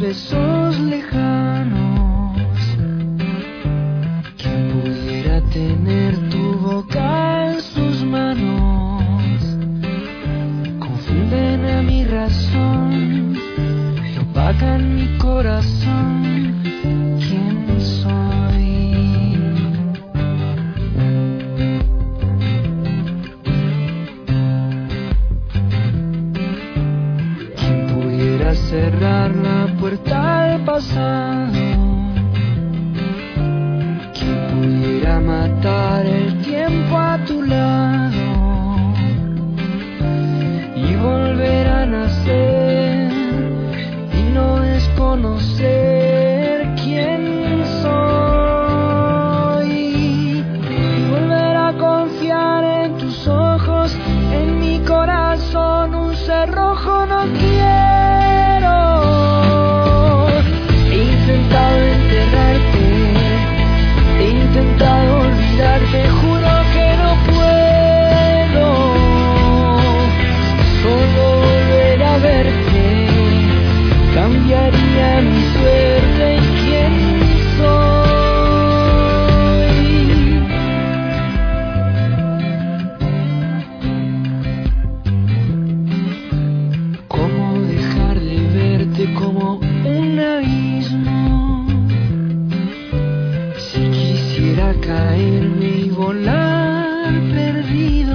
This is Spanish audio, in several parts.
besos lejanos. ¿Quién pudiera tener tu boca en sus manos? Confunden a mi razón y opacan mi corazón. ¿Quién soy? ¿Quién pudiera cerrar la puerta al pasado? ¿Quién pudiera matar el tiempo a tu lado y volver a nacer y no desconocer quién soy? Y volver a confiar en tus ojos, en mi corazón un cerrojo no quiero. He intentado enterrarte, he intentado olvidarte, juro que no puedo. Solo volver a verte cambiaría mi suerte. ¿Y quién soy? ¿Cómo dejar de verte como un abismo? Si quisiera caerme y volar perdido,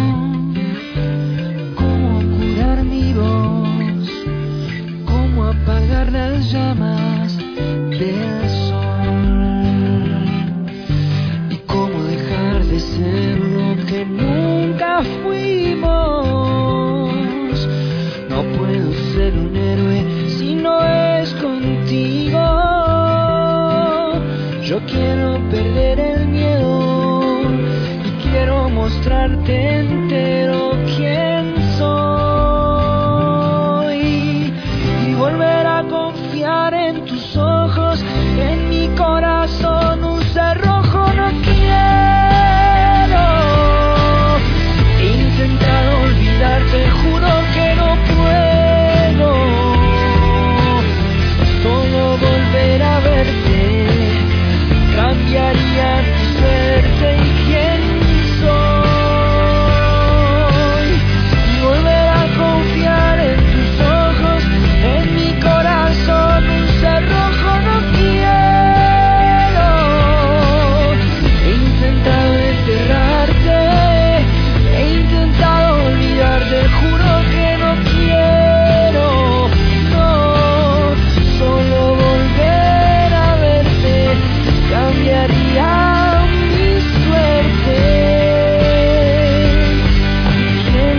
¿cómo curar mi voz? ¿Cómo apagar las llamas del sol? ¿Y cómo dejar de ser lo que nunca fuimos? No puedo ser un héroe si no es contigo. Yo quiero perder el miedo y quiero mostrarte entero quién soy y volver a confiar en tus ojos, en mi corazón un cerrojo no quiero. He intentado olvidarte, juro que no puedo. Solo volver a verte cambiaría mi suerte. ¿Y quién soy? Y volver a confiar en tus ojos, en mi corazón un cerrojo no quiero. He intentado enterrarte, he intentado olvidarte, juro que no quiero. No, solo volver a verte cambiaría mi suerte. ¿Quién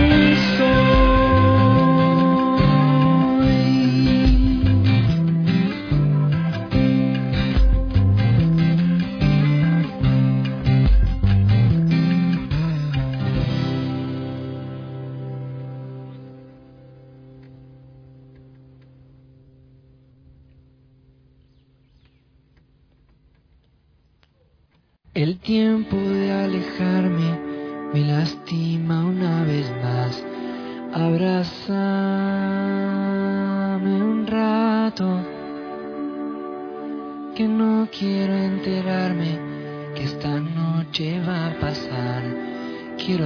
El tiempo de alejarme me lastima una vez más. Abrázame un rato, que no quiero enterarme que esta noche va a pasar. Quiero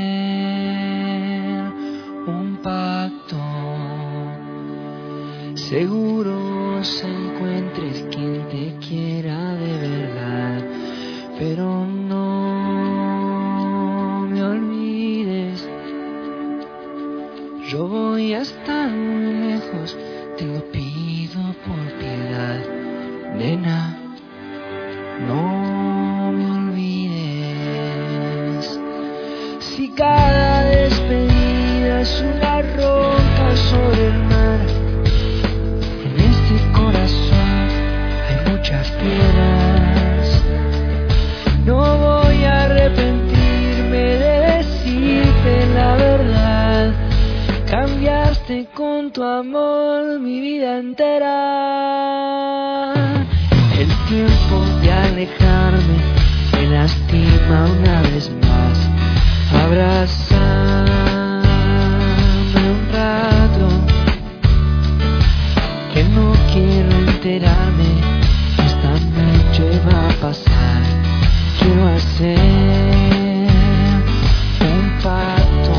hacer un pacto. Seguro se encuentres quien te quiera de verdad, pero no me olvides. Yo voy a estar muy lejos, te lo pido por piedad, nena, no me olvides. Si cada despedida es una roca sobre el mar, en este corazón hay muchas piedras. No voy a arrepentirme de decirte la verdad. Cambiaste con tu amor mi vida entera. El tiempo de alejarme me lastima una vez más. Abrázame un rato, que no quiero enterarme que esta noche va a pasar. Quiero hacer un pacto.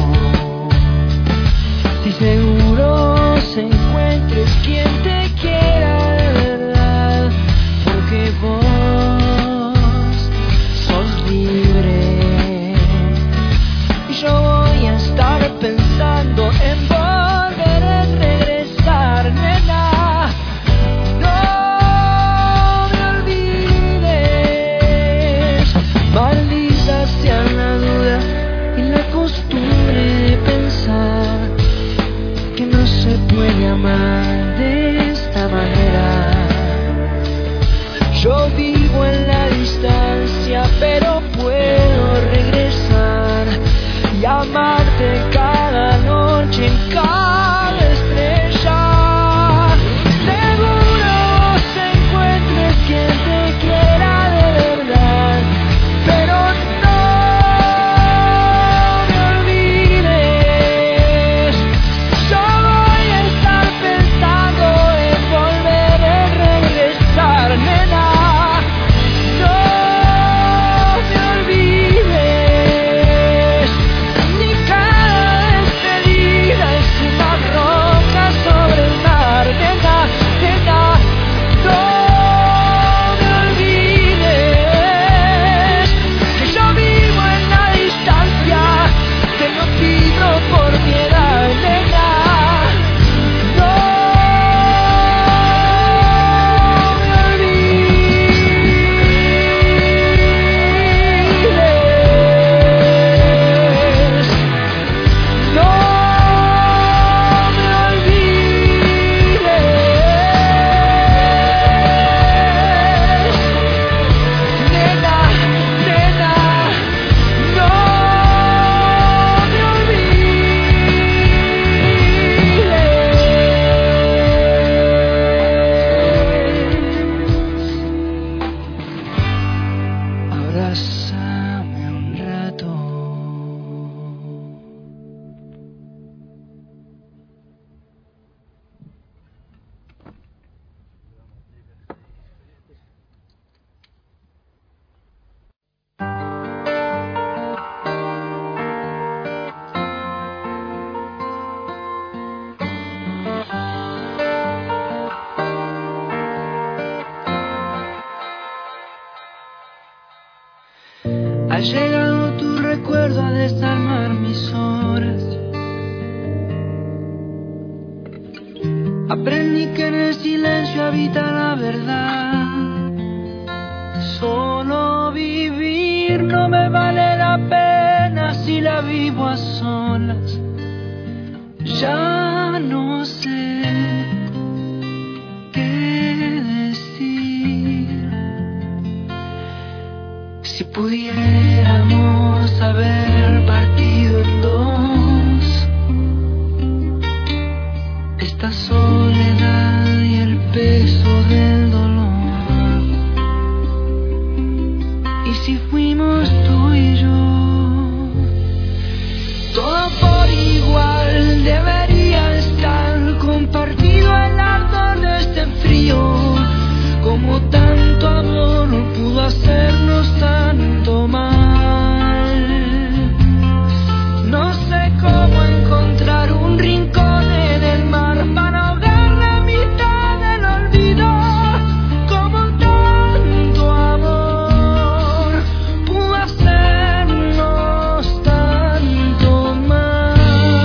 Si seguro se encuentres quien te quiera de verdad, porque vos sos libre. Y yo voy a estar pensando en volver a regresar, nena. No me olvides, maldita sea la duda y la costumbre de pensar que no se puede amar de esta manera. Yo vivo en la distancia, pero puedo regresar y amarte cada noche en cada estrella. Seguro se encuentres quien te quiera de verdad, pero no me olvides. Yo voy a estar pensando en volver a regresar, nena. No me olvides. Ni cada despedida es una roca sobre el mar, nena, nena. No me olvides que yo vivo en la distancia, que no pido por piedad, nena. No me olvides. No me olvides. Nena, nena, no me olvides. Abrázame un rato. Ha llegado tu recuerdo a desarmar mis horas. Aprendí que en el silencio habita la verdad. Solo vivir no me vale la pena si la vivo a solas. Ya no sé qué decir. Si pudiéramos haber partido en dos, esta soledad y el peso del dolor. Y si fuimos tú y yo, todo por igual debería estar compartido el ardor de este frío. Como tanto amor no pudo hacernos tanto mal. No sé cómo encontrar un rincón en el mar para ahogar la mitad del olvido. Como tanto amor pudo hacernos tanto mal.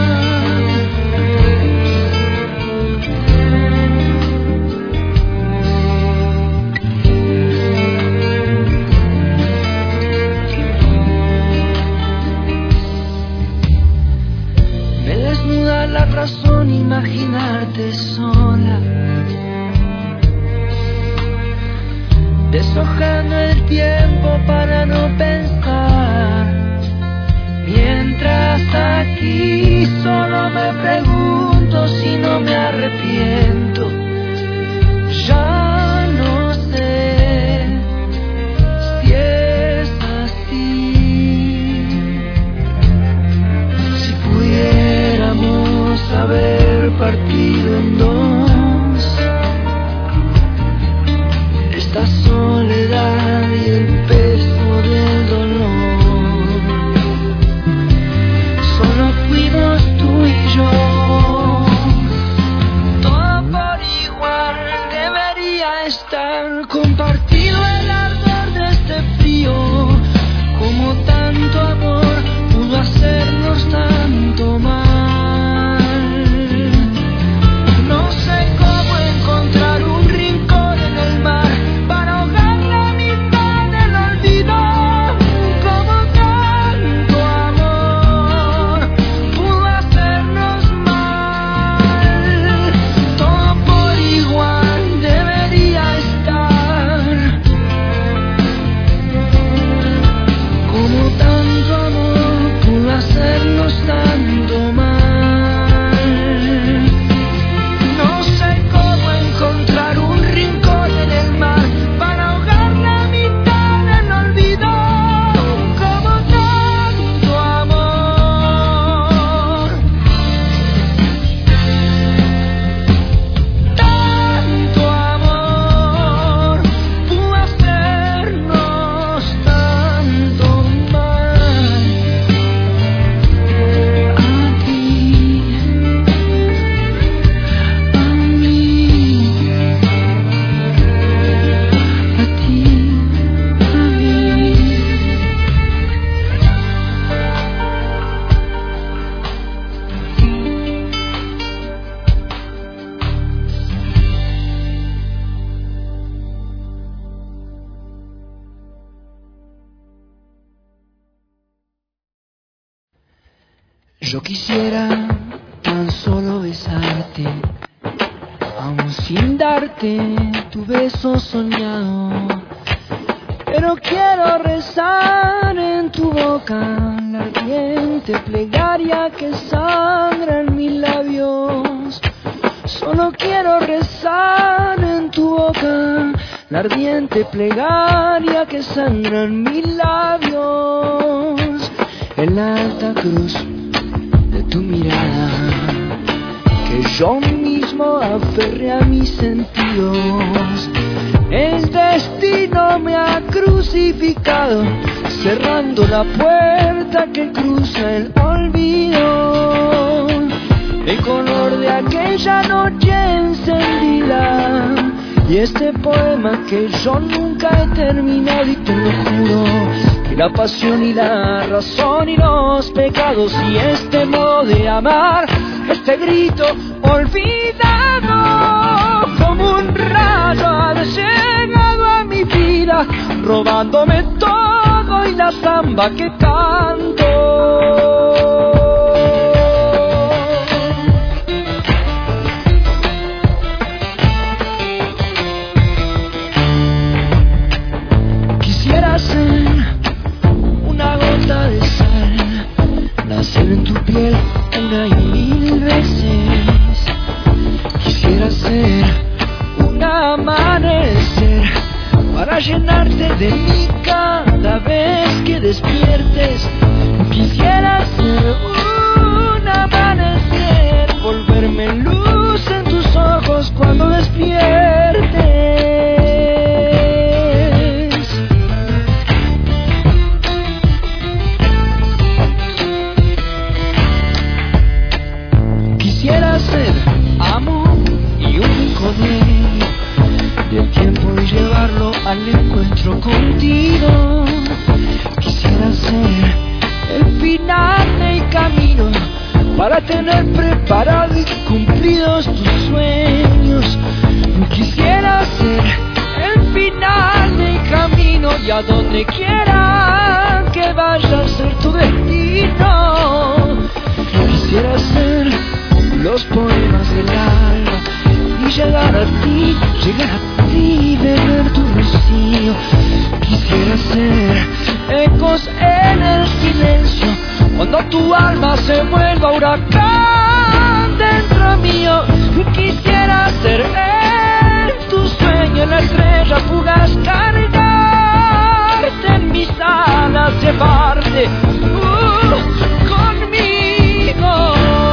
La razón imaginarte sola, deshojando el tiempo para no pensar. Mientras aquí solo me pregunto si no me arrepiento. Ya no sé si es así. Si pudiéramos haber partido en dos, Yo quisiera tan solo besarte, aún sin darte tu beso soñado. Pero quiero rezar en tu boca la ardiente plegaria que sangra en mis labios. Solo quiero rezar en tu boca la ardiente plegaria que sangra en mis labios. En la alta cruz de tu mirada, que yo mismo aferré a mis sentidos. El destino me ha crucificado, cerrando la puerta que cruza el olvido. El color de aquella noche encendida y este poema que yo nunca he terminado. Y te lo juro, que la pasión y la razón y los pecados y este modo de amar, este grito olvidado, como un rayo ha llegado a mi vida, robándome todo y la samba que canto. Quisiera ser una gota de sal, nacer en tu piel una y mil veces. Quisiera ser un amanecer para llenarte de mí cada vez que despiertes. Quisiera ser un amanecer, volverme luz en tus ojos cuando despiertes. Quisiera ser amor y un comer del tiempo y llevarlo al encuentro contigo. Quisiera ser el final del camino para tener preparado y cumplidos tus sueños. Quisiera ser el final del camino y a donde quiera que vaya a ser tu destino. Quisiera ser los poemas del alma y llegar a ti, beber tu rocío. Quisiera ser ecos en el silencio, cuando tu alma se vuelva huracán dentro mío. Quisiera ser en tu sueño, en la estrella fugaz, cargarte en mis alas, llevarte conmigo.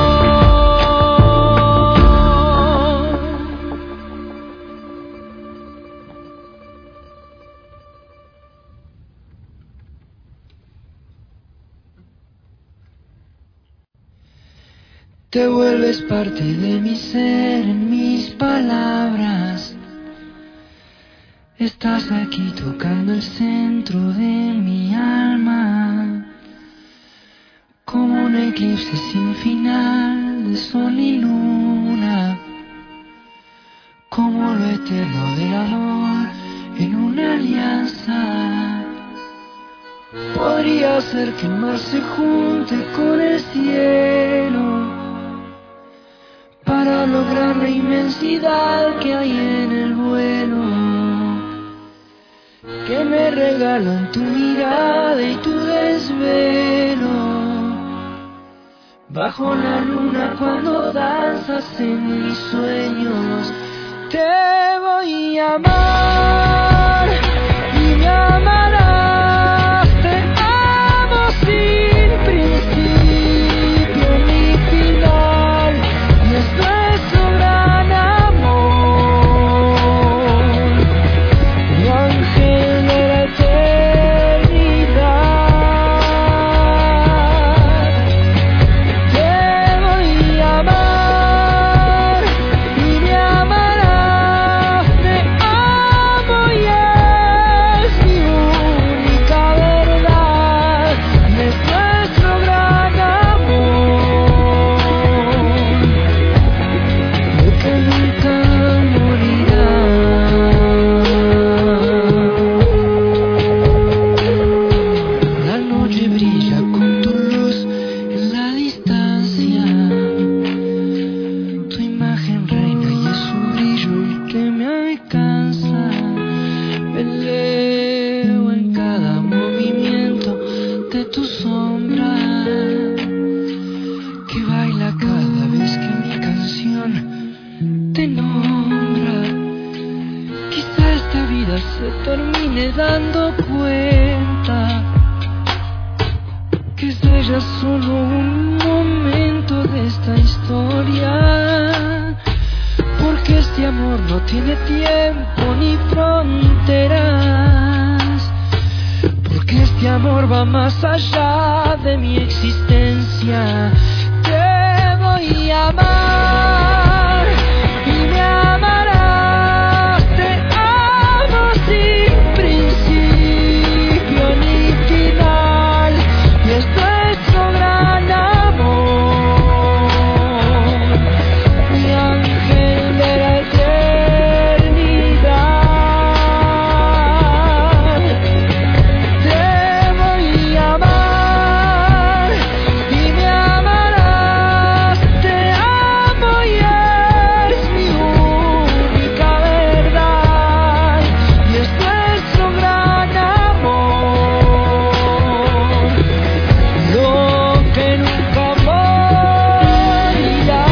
Te vuelves parte de mi ser en mis palabras. Estás aquí tocando el centro de mi alma, como un eclipse sin final de sol y luna, como lo eterno del amor en una alianza. Podría ser que el mar se junte con el cielo para lograr la inmensidad que hay en el vuelo, que me regalan tu mirada y tu desvelo. Bajo la luna cuando danzas en mis sueños, te voy a amar y me amarás. Te amo sin principio ni final, y es nuestro gran amor, mi ángel de la eternidad. Te voy a amar y me amarás. Te amo y dando cuenta que soy ya solo un momento de esta historia, porque este amor no tiene tiempo ni fronteras, porque este amor va más allá de mi existencia. Te voy a amar y me amarás. Te amo sin principio ni final, y esto es nuestro gran amor, mi ángel de la eternidad. Te voy a amar y me amarás. Te amo y es mi única verdad, y es nuestro gran amor, lo que nunca morirá.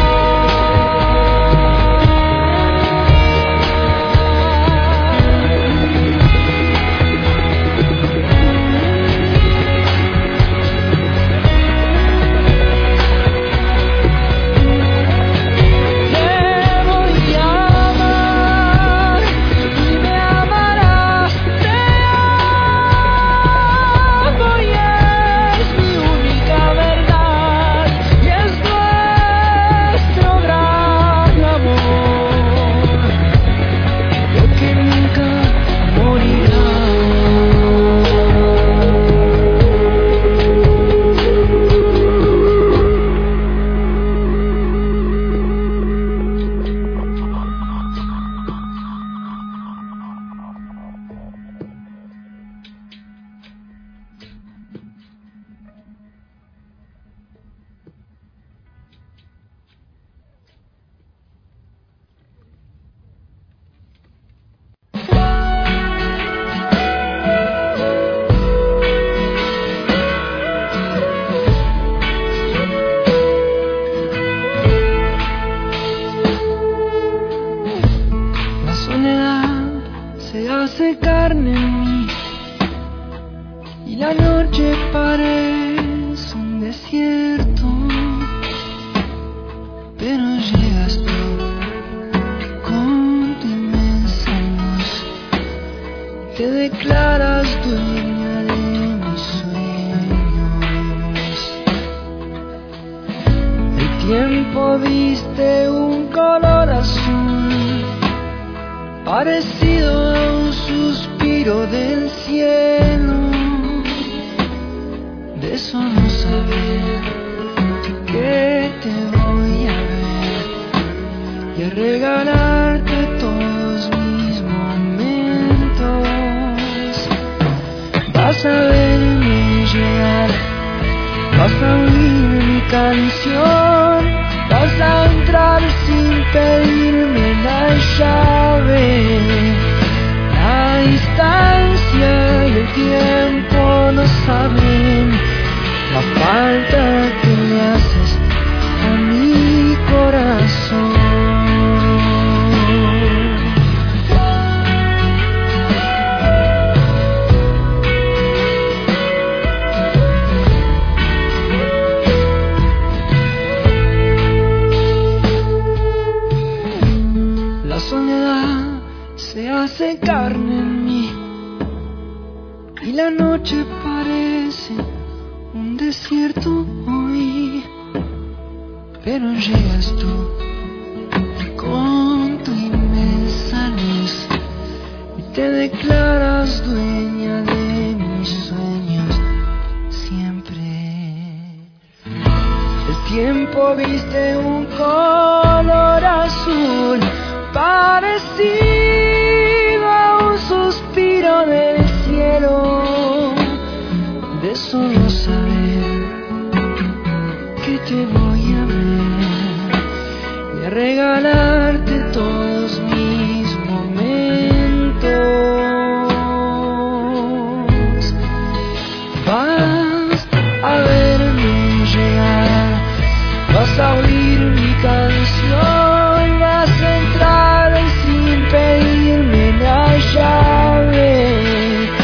Te voy a amar y me amarás. Te amo y es mi única verdad, y es nuestro gran amor, lo que nunca morirá. La soledad se hace carne en mí y la noche parece un desierto, pero llegas tú con tu inmensa luz, te declaras dueña de mis sueños. El tiempo viste un color azul, parecido a un suspiro del cielo. De eso no saber que te voy a ver y a regalarte todos mis momentos. Vas a verme llegar, vas a oír mi canción, vas a entrar sin pedirme la llave. La distancia y el tiempo no saben la falta que le haces a mi corazón. La soledad se hace carne en mí y la noche parece un desierto hoy, pero llegas tú con tu inmensa luz y te declaras dueña de mis sueños siempre. El tiempo viste un color azul, parecido a un suspiro del cielo. De solo saber que te voy a ver y a regalarte todos mis momentos. Vas a verme llegar, vas a oír mi canción, vas a entrar sin pedirme la llave.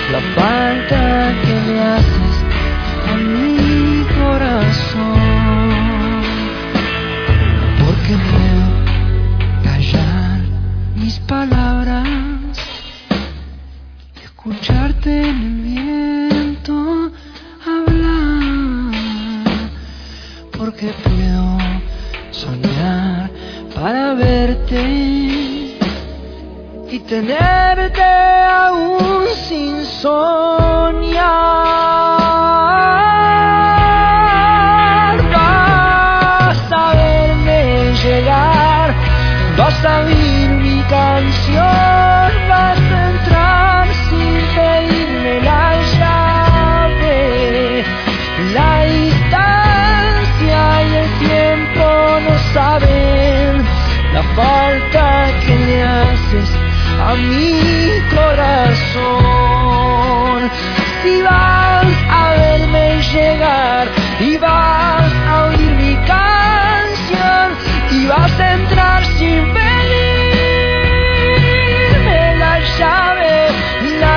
la falta que le haces a mi corazón, porque puedo callar mis palabras, escucharte en el viento hablar, porque puedo soñar para verte y tenerte aún sin soñar. Vas a verme llegar, vas a oír mi canción, vas a entrar sin pedirme la llave. La distancia y el tiempo no saben la falta que le haces a mi corazón. Si vas a verme llegar y vas a oír mi canción y vas a entrar sin pedirme la llave, la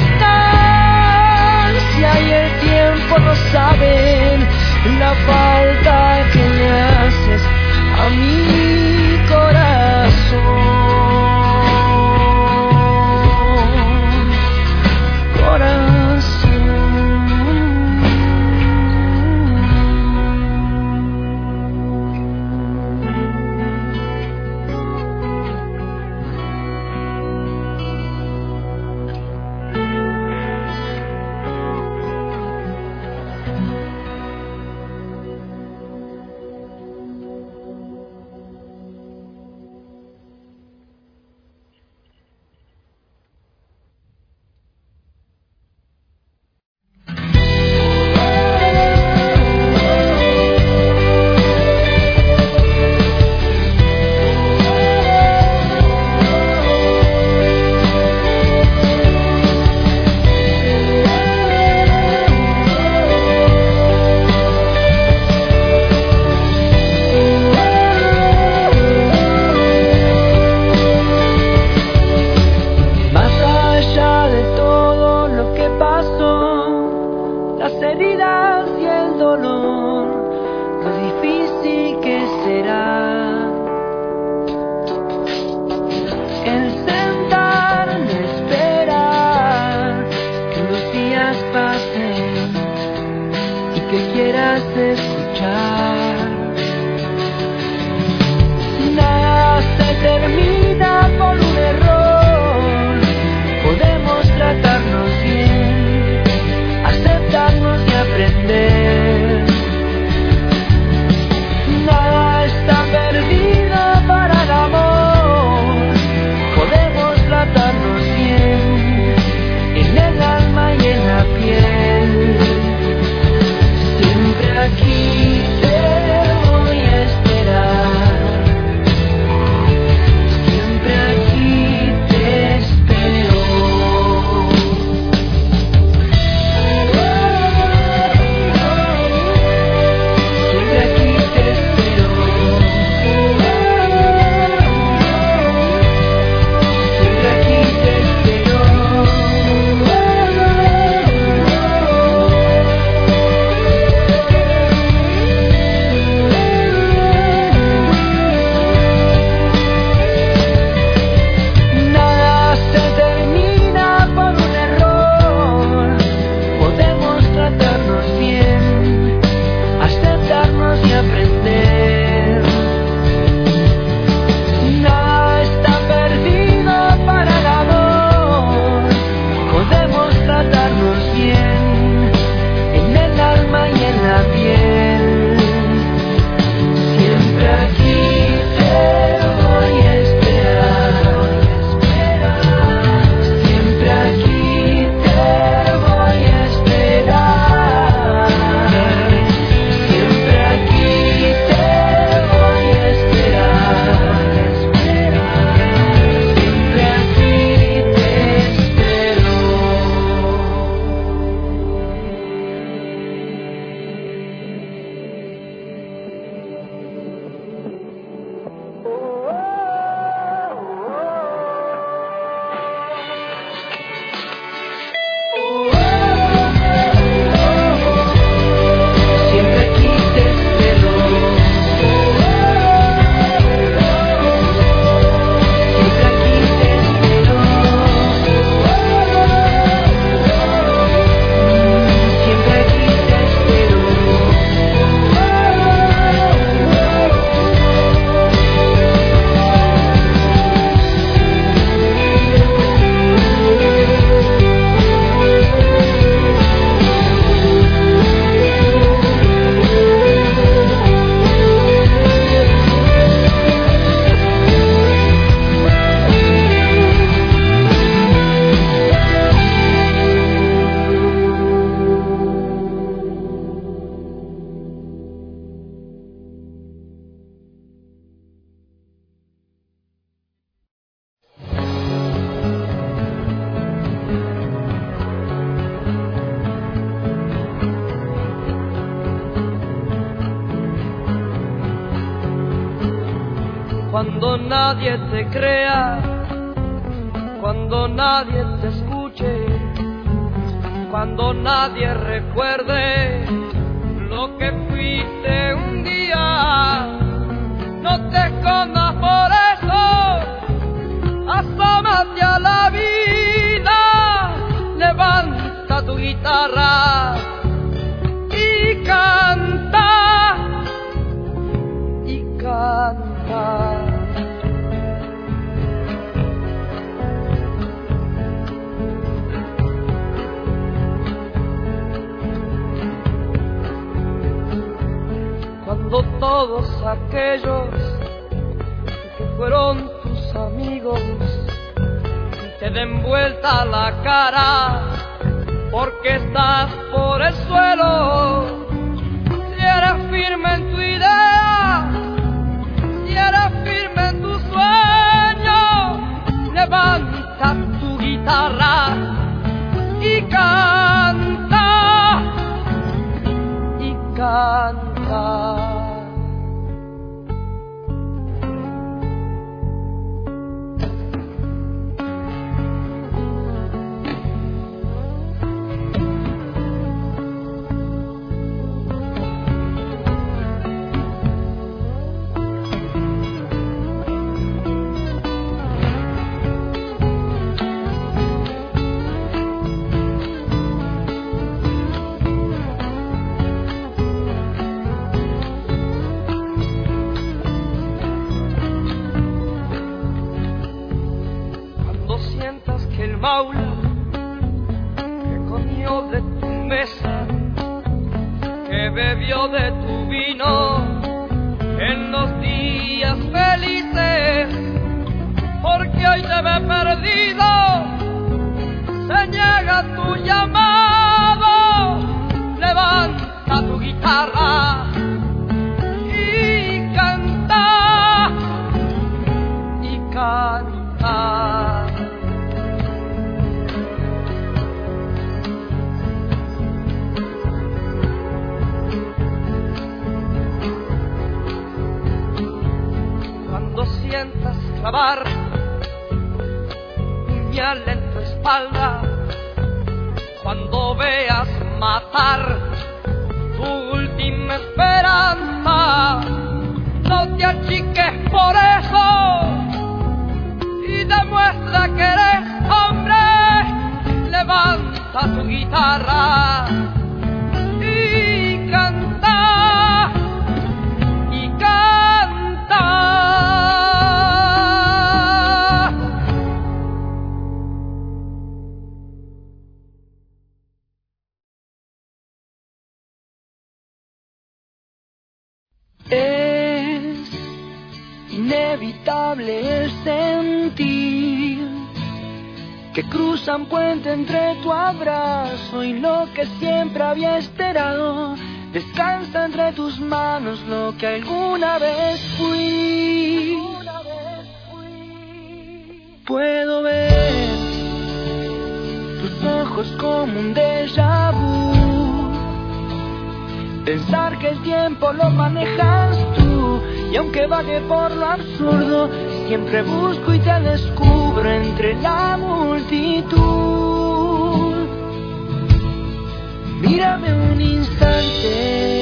distancia y el tiempo no saben la falta que le haces a mi corazón. Siempre aquí Cuando nadie te crea, cuando nadie te escuche, cuando nadie recuerde lo que fuiste un día, no te escondas por eso, asómate a la vida, levanta tu guitarra y canta, y canta. Cuando todos aquellos que fueron tus amigos te den vuelta la cara porque estás por el suelo, si eres firme en tu idea, si eres firme en tu sueño, levanta tu guitarra y canta, y canta. Maula que comió de tu mesa, que bebió de tu vino en los días felices, porque hoy te ve perdido, se niega tu llamado, levanta tu guitarra y canta, y canta. Cuando sientas clavar un puñal en tu espalda, cuando veas matar tu última esperanza, no te achiques por eso y demuestra que eres hombre, levanta tu guitarra y canta, y canta. Es inevitable el sentir que cruza un puente entre tu abrazo y lo que siempre había esperado. Descansa entre tus manos lo que alguna vez fui. Puedo ver tus ojos como un déjà vu. Pensar que el tiempo lo manejas tú, y aunque vague por lo absurdo, siempre busco y te descubro entre la multitud. Mírame un instante,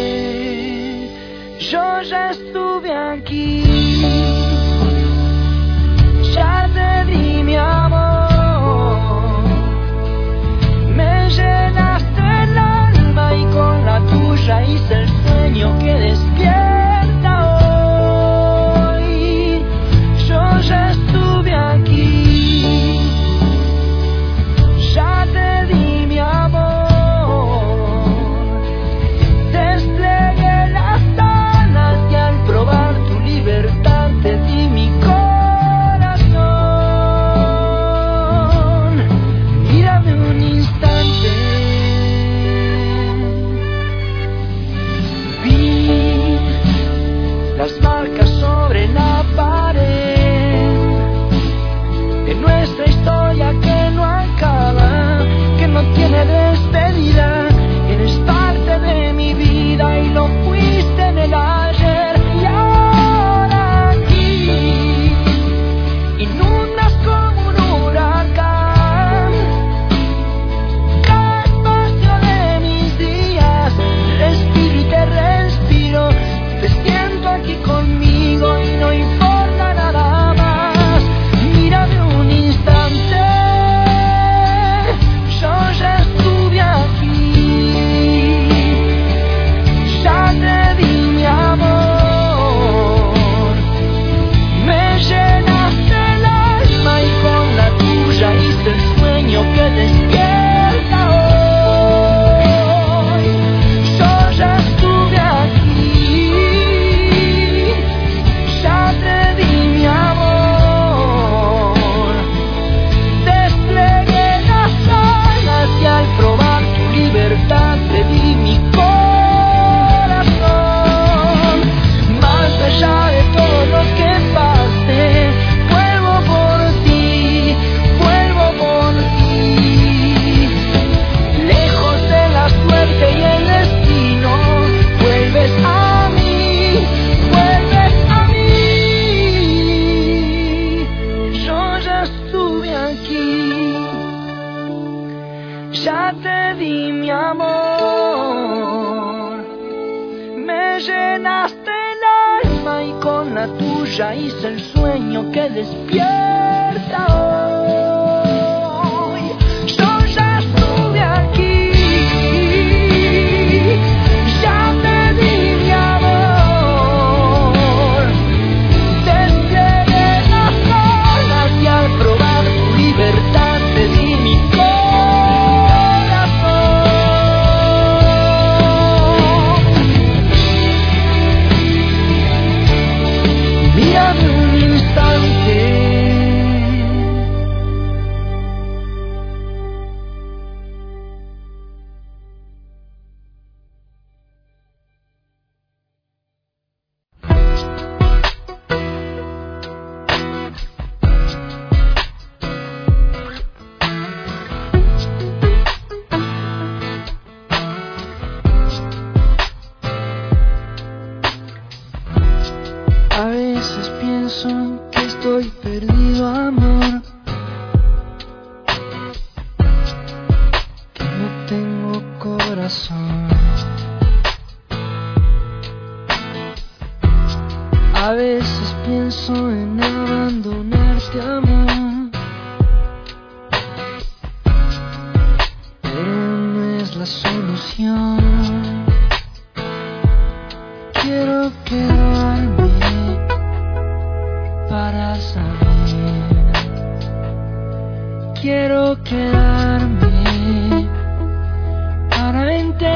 yo ya estuve aquí, ya te di mi amor, me llenaste el alma y con la tuya hice el sueño que despierta hoy. Yo ya estuve aquí, ya te di mi amor, desplegué las alas y al probar tu libertad amor. Me llenaste el alma y con la tuya hice el sueño que despierta hoy. Yo ya estuve aquí, ya te di mi amor. Desplegué las alas y al probar tu libertad te di mi corazón. Mírame un instante. A veces pienso que estoy perdido, amor, que no tengo corazón. A veces pienso en abandonarte, amor, pero no es la solución. Quiero quedarme para saber, quiero quedarme para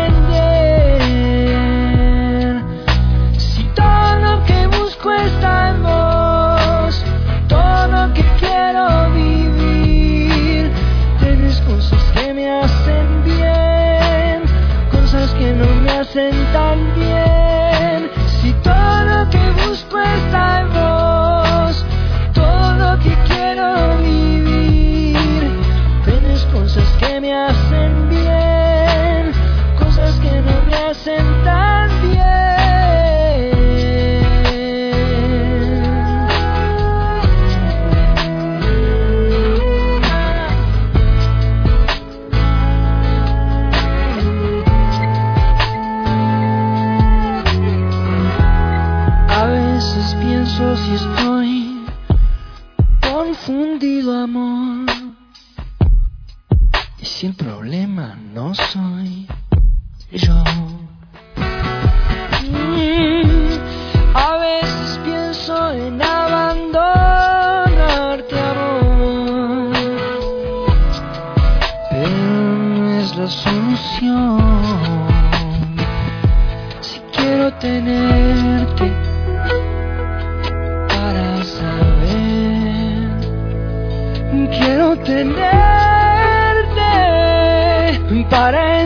entender. Si todo lo que busco está en vos, todo lo que quiero vivir, tienes cosas que me hacen bien, cosas que no me hacen tan bien. Si todo lo que busco está en vos, todo lo que quiero vivir, tienes cosas que me hacen bien, cosas que no me hacen tan bien. A veces pienso si estoy confundido, amor, y si el problema no soy yo. A veces pienso en abandonarte, amor, pero no es la solución. Si quiero tenerte para saber, quiero tenerte para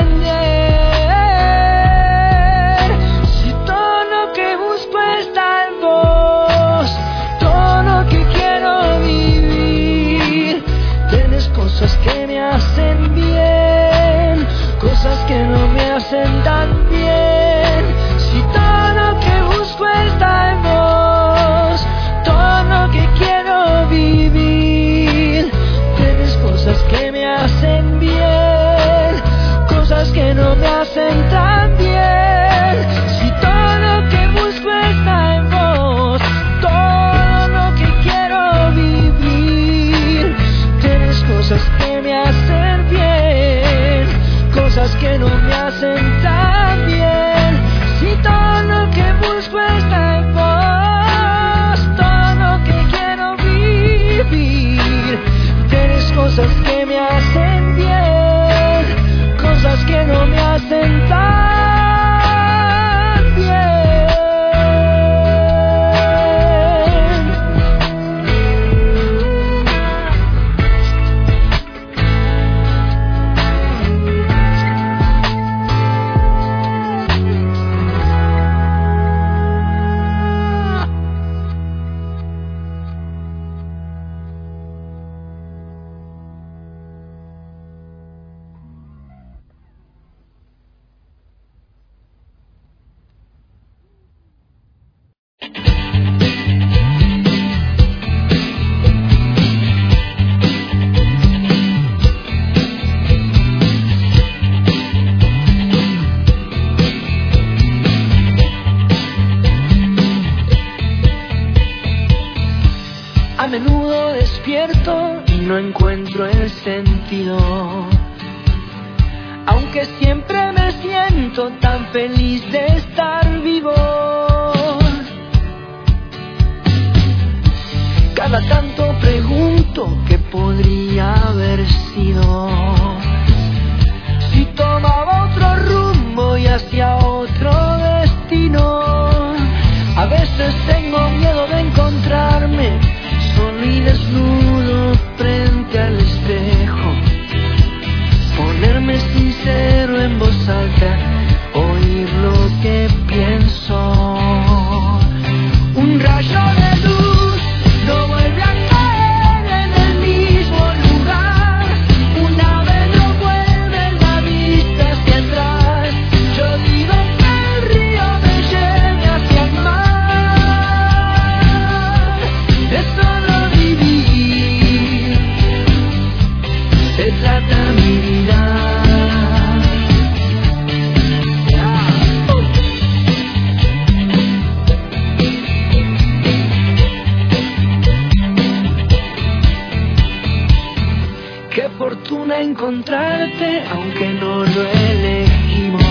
entender. Si todo lo que busco está en vos, todo lo que quiero vivir, tienes cosas que me hacen bien, cosas que no me hacen tan bien. Si todo lo que busco está en vos, todo lo que quiero vivir, tienes cosas que me hacen bien, cosas que no me hacen tan bien. Si todo lo que busco está en vos, todo lo que quiero vivir, tienes cosas que me hacen bien, cosas que no me hacen tan bien. Si todo lo que busco está en vos, todo lo que quiero vivir, tienes cosas que me hacen bien, cosas que no me hacen tan bien. despierto y no encuentro el sentido. Aunque siempre me siento tan feliz de estar vivo. Cada tanto pregunto qué podría haber sido. Si tomaba otro rumbo y hacia otro destino. A veces tengo miedo de encontrarme solo y desnudo frente al espejo. Ponerme sincero en voz alta, oír lo que pienso. Un rayo de luz no vuelve a caer en el mismo lugar. Una vez no vuelve la vista hacia atrás. Yo digo que el río me lleve hacia el mar. Es solo vivir, se trata mi vida. Qué fortuna encontrarte, aunque no lo elegimos.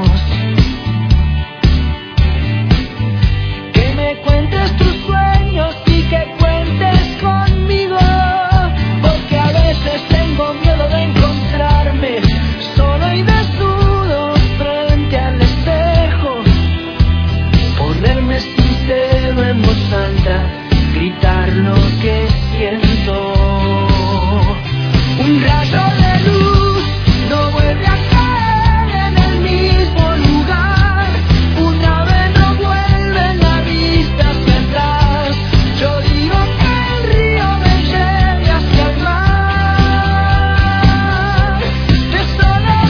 Que me cuentes tus sueños y que cuentes conmigo. Porque a veces tengo miedo de encontrarme solo y desnudo frente al espejo. Ponerme sincero en voz alta, gritar lo que siento. Un rayo de luz no vuelve a caer en el mismo lugar. Una vez no vuelve la vista hacia atrás. Yo digo que el río me lleve hacia el mar. Es solo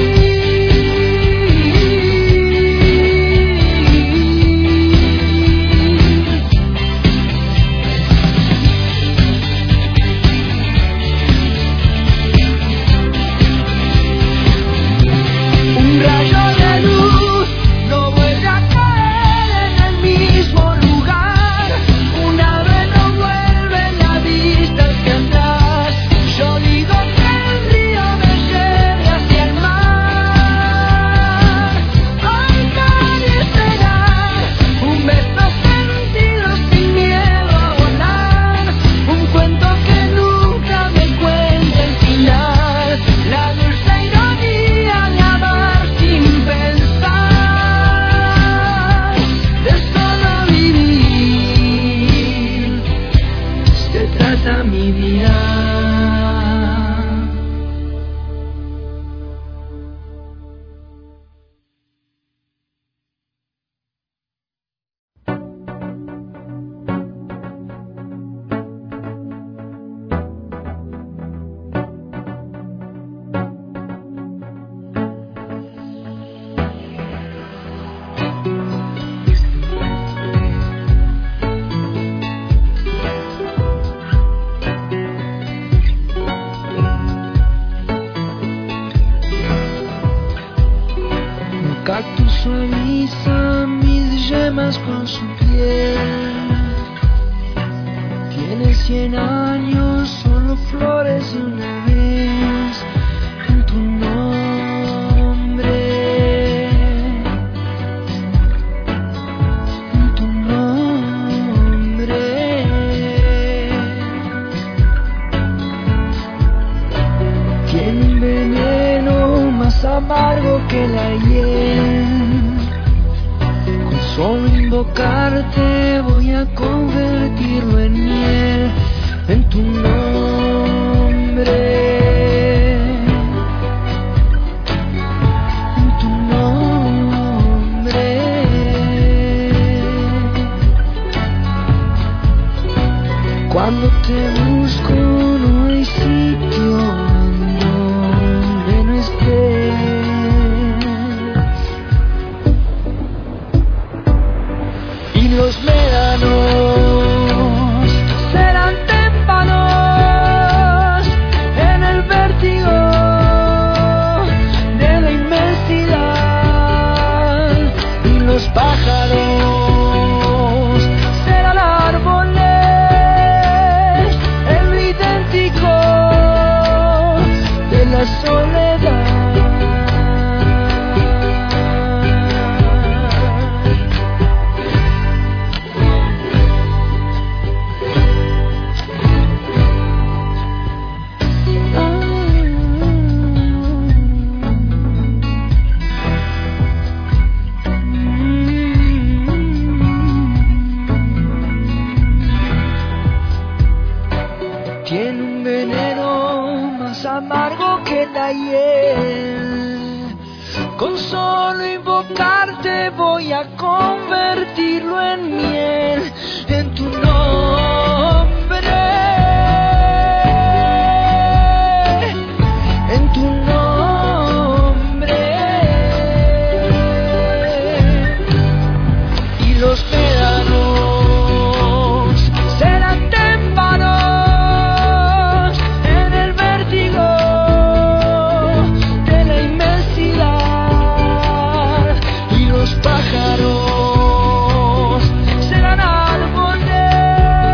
un rayo de luz no vuelve a caer en el mismo lugar. Una vez no vuelve la vista hacia atrás. Yo digo que el río me lleve hacia el mar. Hoy nadie será un beso sentido sin miedo a volar. Un cuento que nunca me cuenta el final. La dulce ironía de amar sin pensar. De solo vivir se trata mi vida. Un cactus suaviza mis yemas con su piel. Tiene 100 años, solo flores de una vez en tu nombre. En tu nombre. Tiene un veneno más amargo que la hiel. Con solo invocarte voy a convertirlo en miel. En tu nombre. En tu nombre. Cuando te busco no hay sitio donde no estés. Y los médanos serán témpanos en ayer. Con solo invocarte voy a convertirlo en miel, en tu nombre, en tu nombre. Y los médanos serán témpanos en el vértigo de la inmensidad. Y los pájaros serán árboles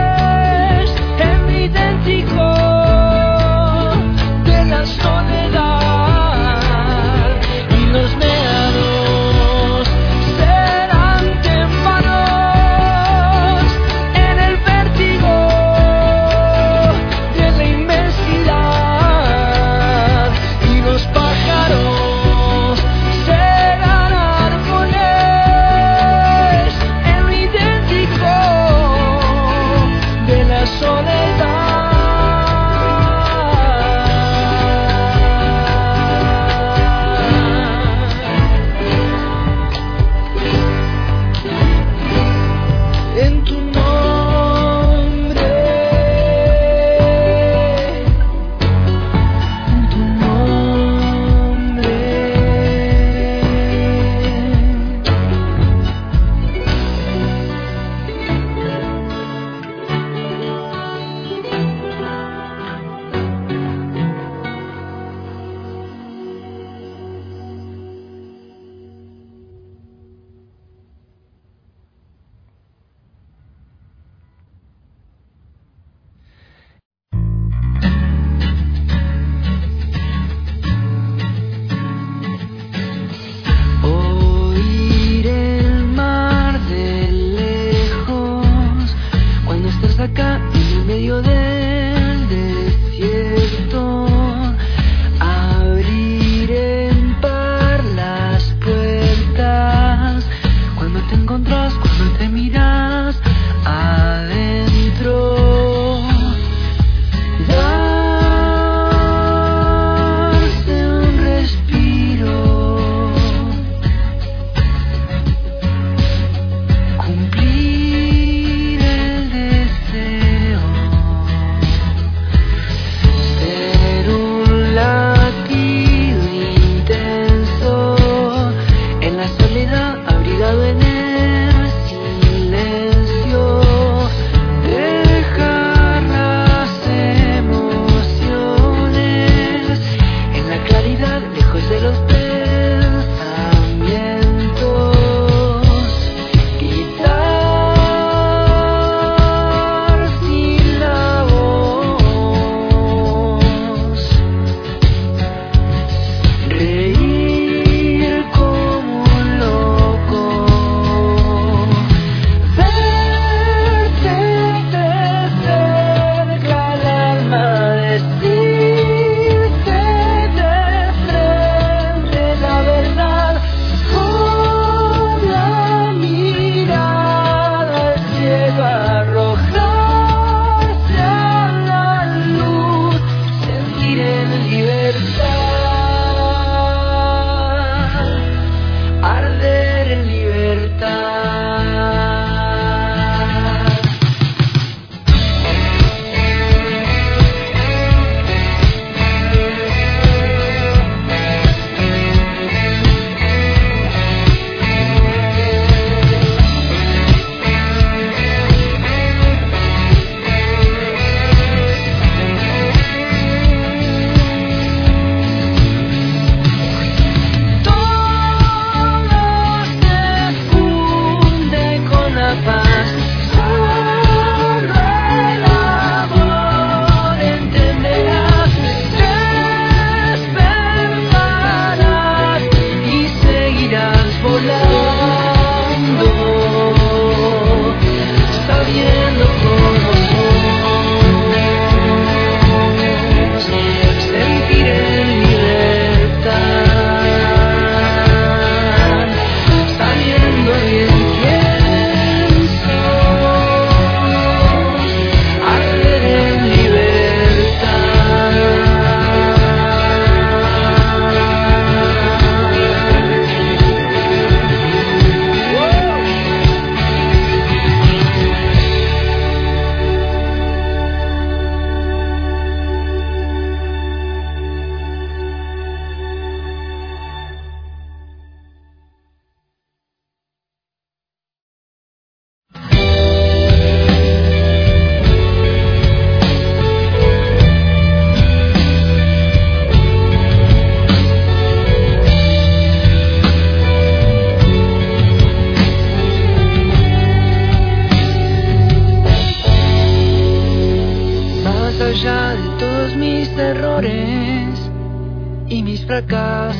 todos mis errores y mis fracasos.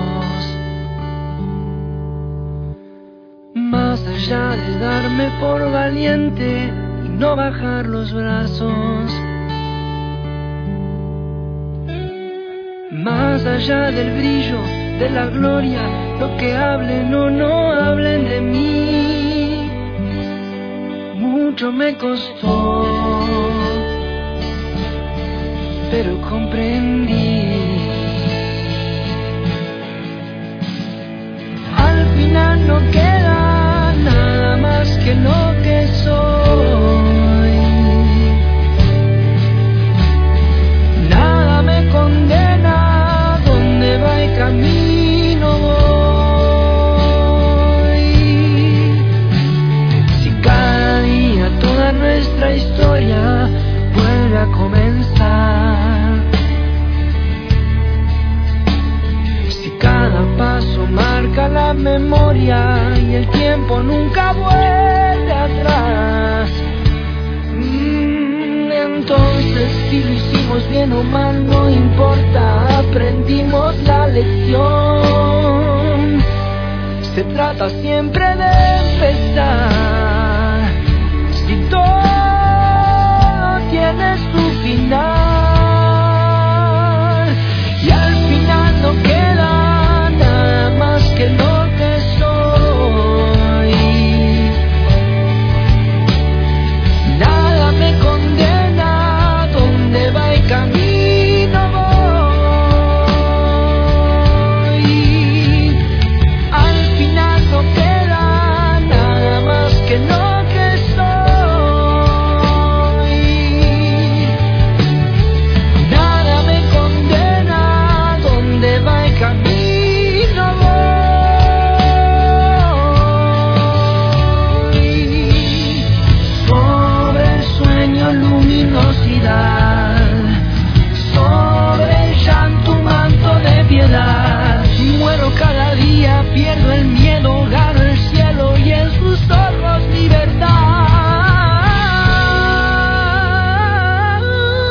Más allá de darme por valiente y no bajar los brazos, más allá del brillo, de la gloria, lo que hablen o no hablen de mí, mucho me costó, pero comprendí. Al final no queda nada más que lo que soy. Nada me condena, donde va el camino voy. Si cada día toda nuestra historia vuelve a comenzar, si cada paso marca la memoria y el tiempo nunca vuelve atrás, entonces si lo hicimos bien o mal no importa, aprendimos la lección. Se trata siempre de empezar, si todo tiene su final, y al final no queda nada más que lo que soy. Nada me condena, donde va el camino voy. Al final no queda nada más que lo que soy. Nada me condena, donde va el camino voy. Sobre el sueño, luminosidad, sobre el llanto, un manto de piedad. Muero cada día, pierdo el miedo, gano el cielo y en sus ojos libertad.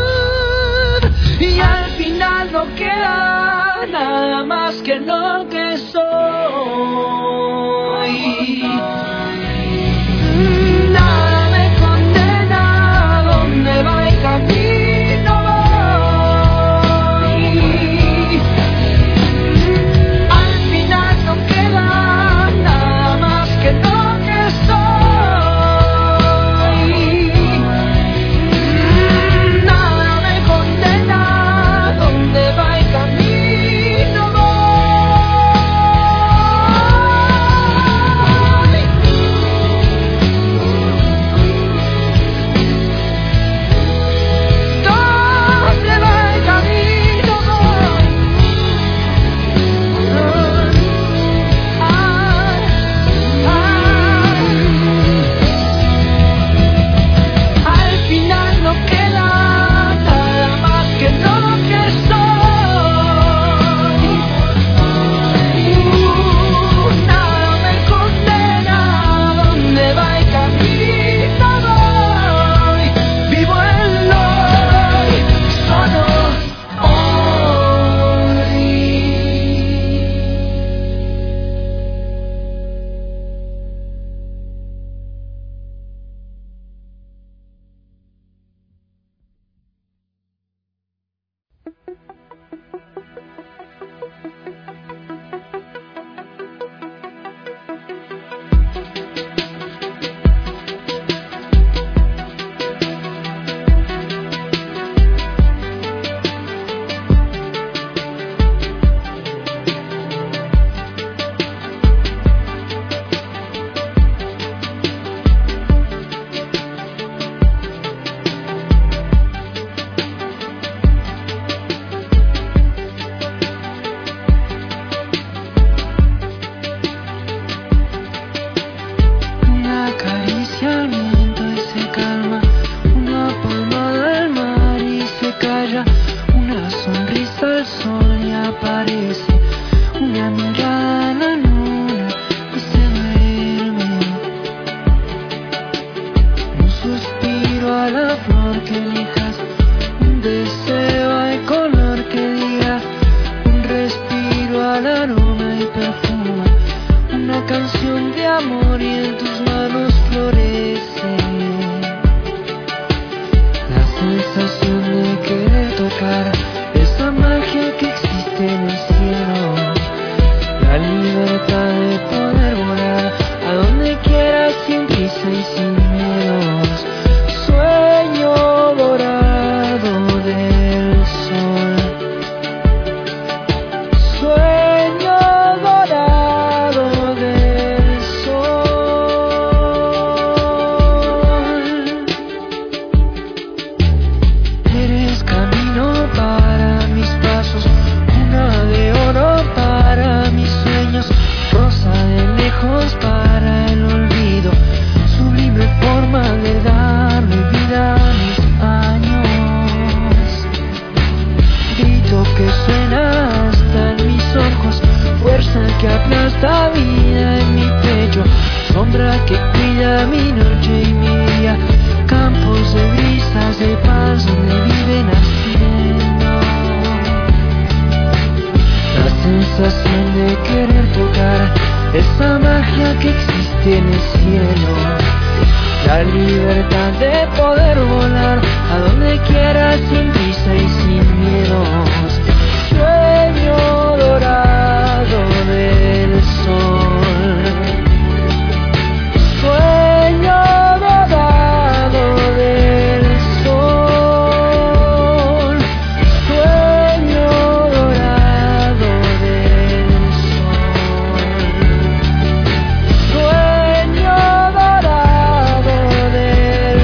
Y al final no queda nada más que lo que soy. Nada me condena, donde va el camino voy. Al final no queda canción de amor y en tus manos florece la sensación de querer tocar esa magia que existe en el cielo, la libertad de poder volar a donde quieras sin prisa y sin miedos. Sueño dorado del sol, sueño dorado del sol. Eres camino para mis pasos, cuna de oro para mis sueños, rosa de lejos para el olvido, sublime forma de darle vida a mis años. Grito que suena hasta en mis ojos, fuerza que aplasta vida en mi pecho, sombra que cuida mi noche y mi día, campos de brisas de paz donde vive naciendo la sensación de querer tocar esa magia que existe en el cielo, la libertad de poder volar a donde quieras sin prisa y sin miedos. Sueño dorado del sol, sueño dorado del sol, sueño dorado del sol, sueño dorado del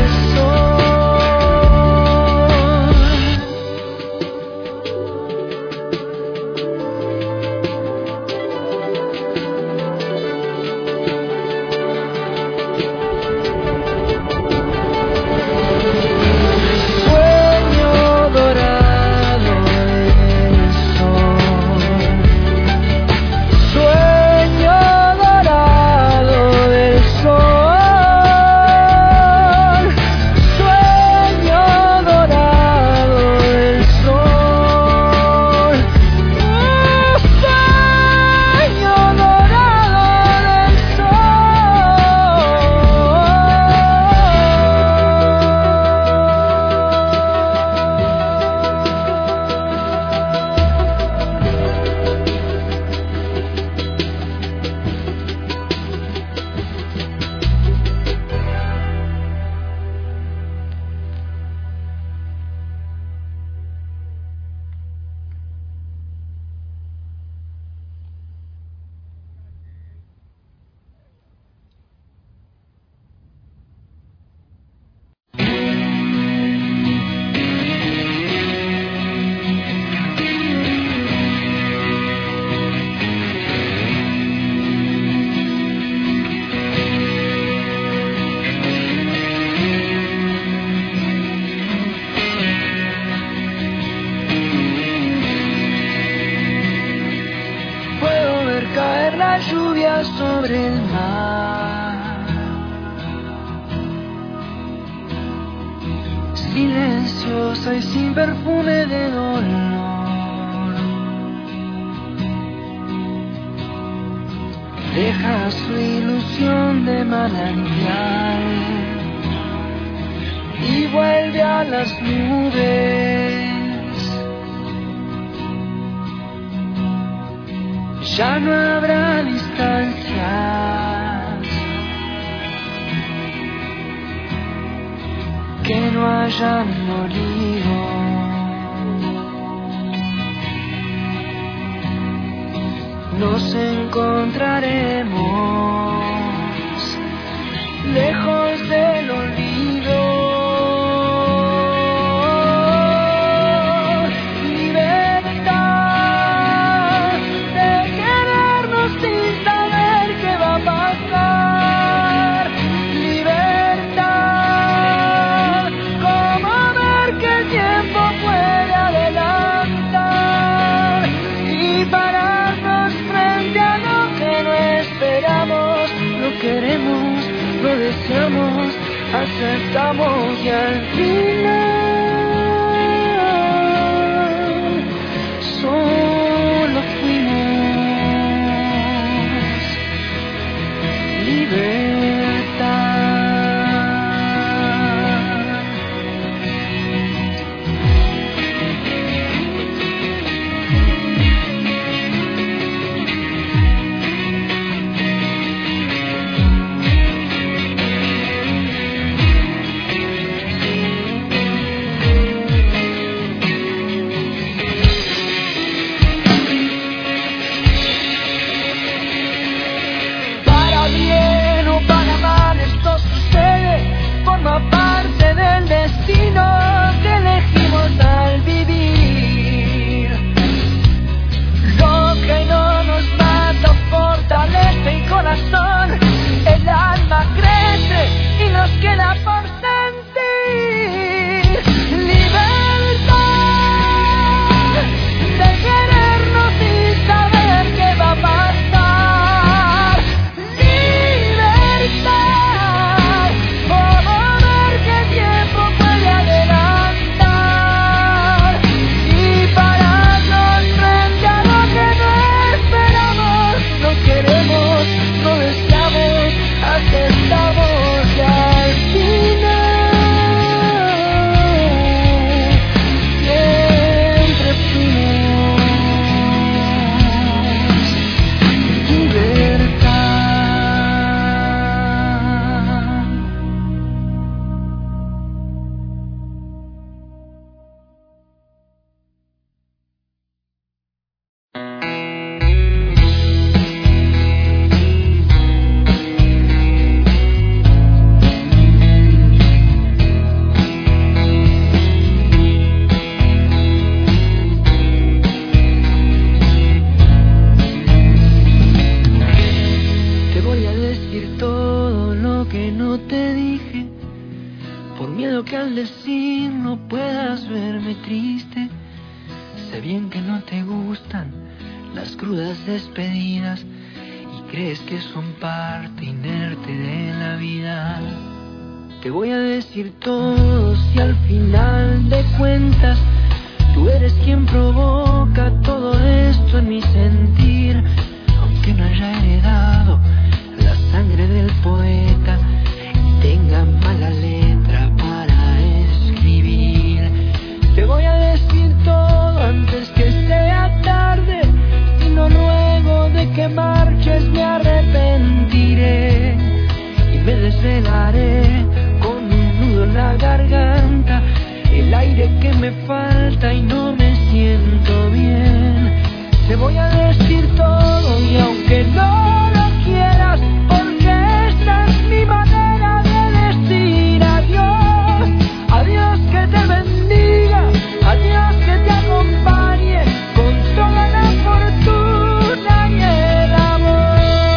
sobre el mar, silenciosa y sin perfume de dolor, deja su ilusión de manantial y vuelve a las nubes. Ya no habrá distancias que no hayan morido. Nos encontraremos lejos del olvido. Aceptamos y al final solo fuimos no te dije, por miedo que al decirlo puedas verme triste. Sé bien que no te gustan las crudas despedidas y crees que son parte inerte de la vida. Te voy a decir todo si al final de cuentas tú eres quien provoca todo esto en mi sentir, aunque no haya heredado la sangre del poeta y tenga mala letra para escribir. Te voy a decir todo antes que sea tarde y no luego de que marches me arrepentiré y me desvelaré con un nudo en la garganta, el aire que me falta y no me siento bien. Te voy a decir todo y aunque no lo quieras, porque esta es mi manera de decir adiós. Adiós, que te bendiga, adiós, que te acompañe con toda la fortuna y el amor.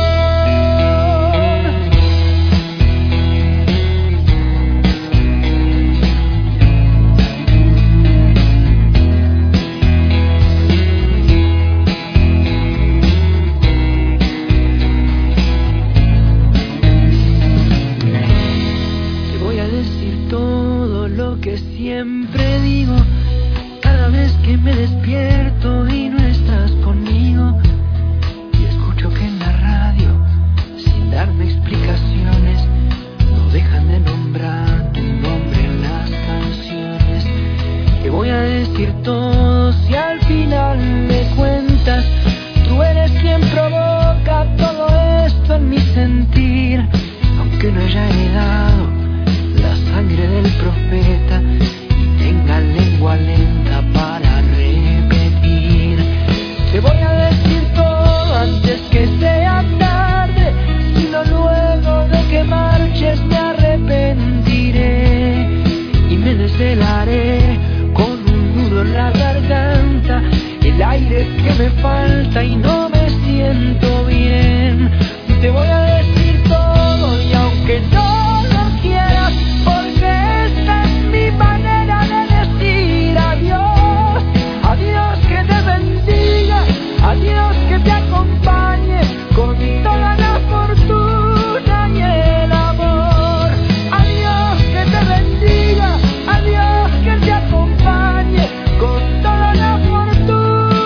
Que siempre digo cada vez que me despierto y no estás conmigo, y escucho que en la radio, sin darme explicaciones, no dejan de nombrar tu nombre en las canciones. Te voy a decir todo si al final de cuentas tú eres quien provoca todo esto en mi sentir, aunque no haya heredado la sangre del profeta y tenga lengua lenta para repetir. Te voy a decir todo antes que sea tarde, sino luego de que marches me arrepentiré y me desvelaré con un nudo en la garganta, el aire que me falta y no me siento bien. Te voy a decir todo y aunque no lo quieras, porque esta es mi manera de decir adiós. Adiós, que te bendiga, adiós, que te acompañe con toda la fortuna y el amor. Adiós, que te bendiga, adiós, que te acompañe con toda la fortuna.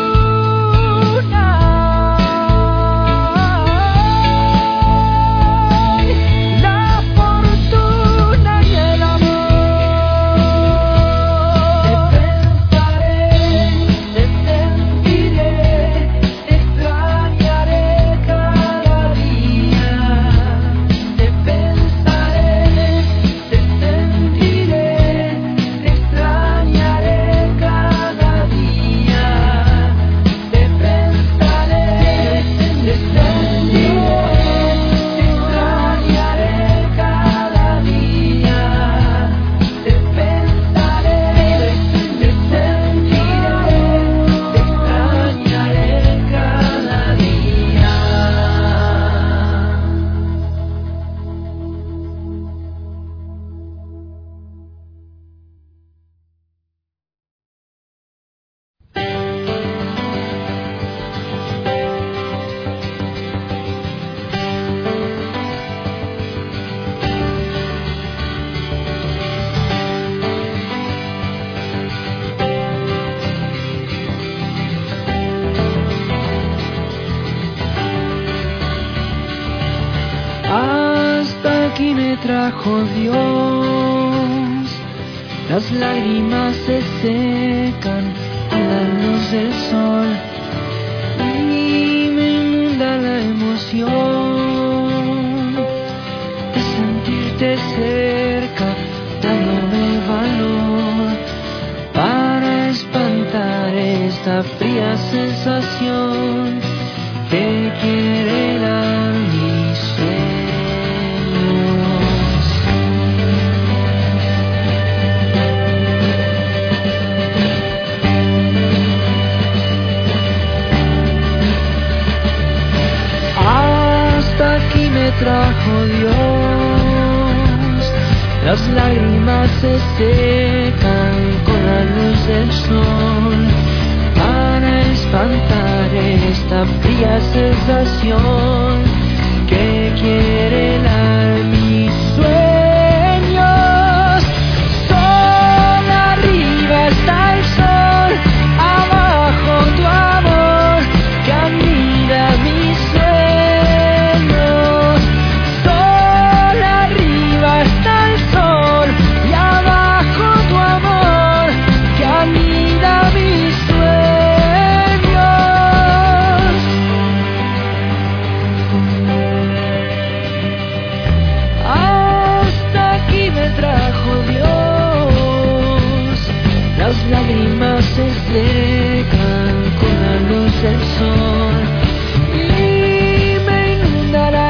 Hasta aquí me trajo Dios, las lágrimas se secan a la luz del sol y me inunda la emoción de sentirte cerca, dándome valor para espantar esta fría sensación que quiere dar mis sueños. Hasta aquí me trajo Dios, Las lágrimas se secan con la luz del sol para espantar esta fría sensación que quiere helar mis sueños. Sol arriba está el sol, abajo tu amor que anida mis sueños. Sol arriba está el sol y abajo tu amor que anida mis sueños. Hasta aquí me trajo Dios. Las lágrimas se secan con la luz del sol y me inunda la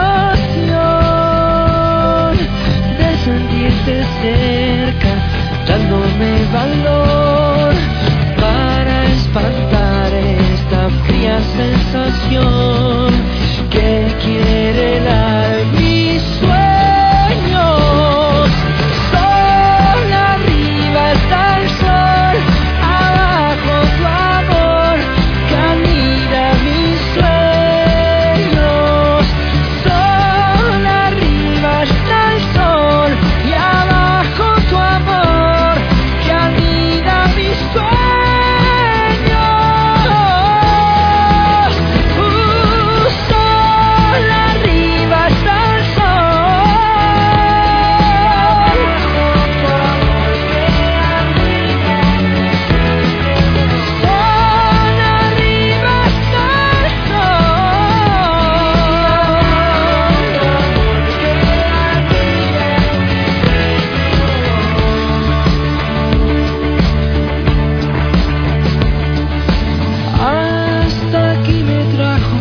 emoción de sentirte cerca, dándome valor para espantar esta fría sensación que quiere helar mis sueños. Sol arriba está el sol, abajo tu amor que anida mis sueños. Sol arriba está el sol y abajo tu amor que anida mis sueños. Sol arriba está el hasta aquí me trajo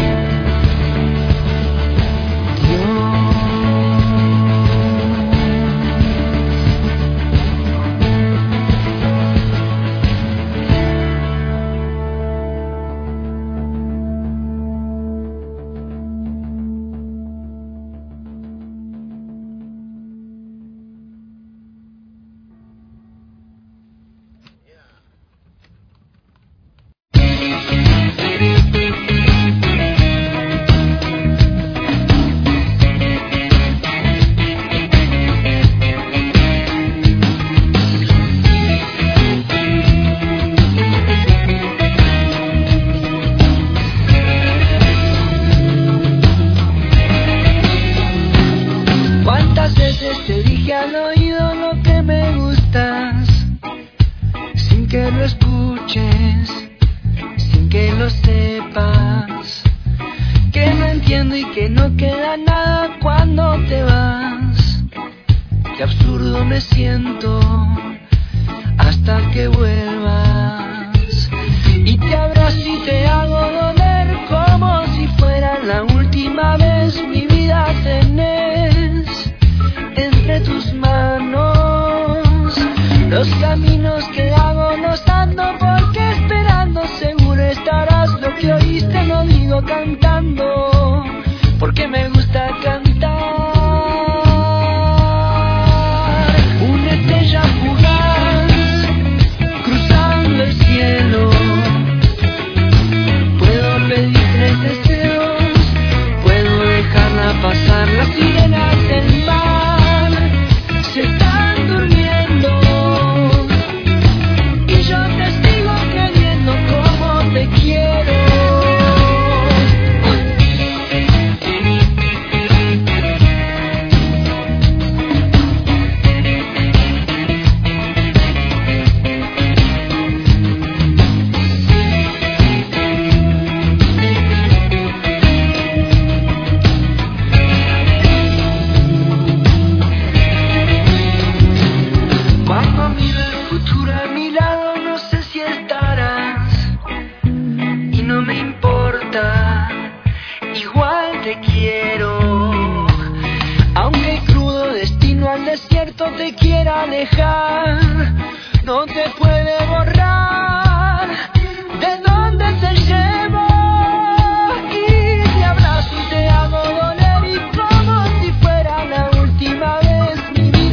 ¿Cuántas veces te dije al oído lo que me gustas? Sin que lo escuches, sin que lo sepas. Que no entiendo y que no queda nada cuando te vas. Qué absurdo me siento hasta que vuelvas. Y te abrazo y te hago doler como si fuera la última vez. Mi vida tenés entre tus manos. Los caminos que hago los ando porque esperando seguro estarás. Lo que oíste lo digo cantando porque me gusta cantar. Una estrella fugaz cruzando el cielo. Puedo pedir 3 deseos, puedo dejarla pasar. Las sirenas del mar se están durmiendo y yo te sigo queriendo como te quiero. Cuando miro el futuro a mi lado no sé si estarás y no me importa, igual te quiero. Aunque el crudo destino al desierto te quiera alejar, no te puede borrar de dónde te llevo. Y te abrazo y te hago doler y como si fuera la última vez mi vida.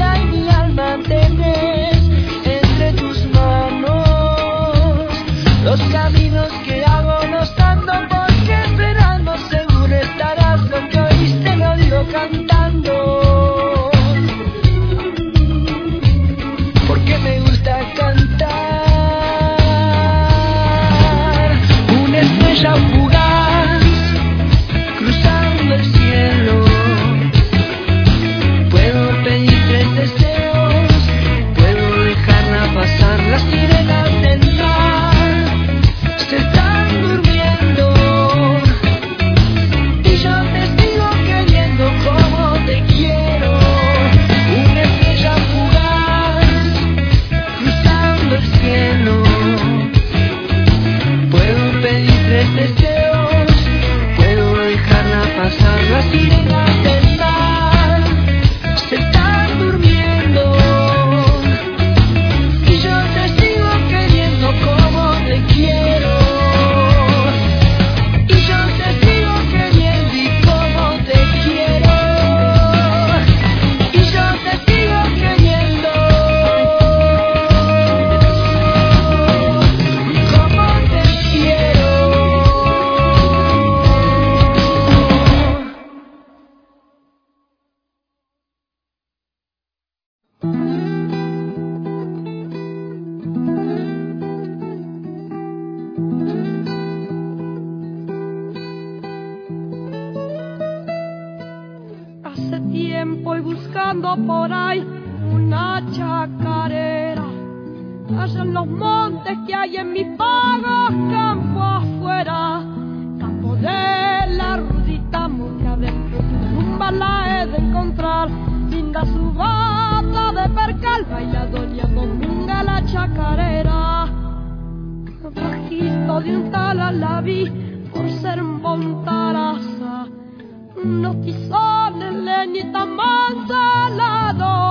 buscando por ahí una chacarera. Allá en los montes que hay en mis pagos, campo afuera, campo de la rudita, monte adentro, tumba la he de encontrar. Linda su bata de percal, baila doña Dominga la chacarera. Bajito de un tala la vi por ser montaraza, unos tizones, leñita mansa, la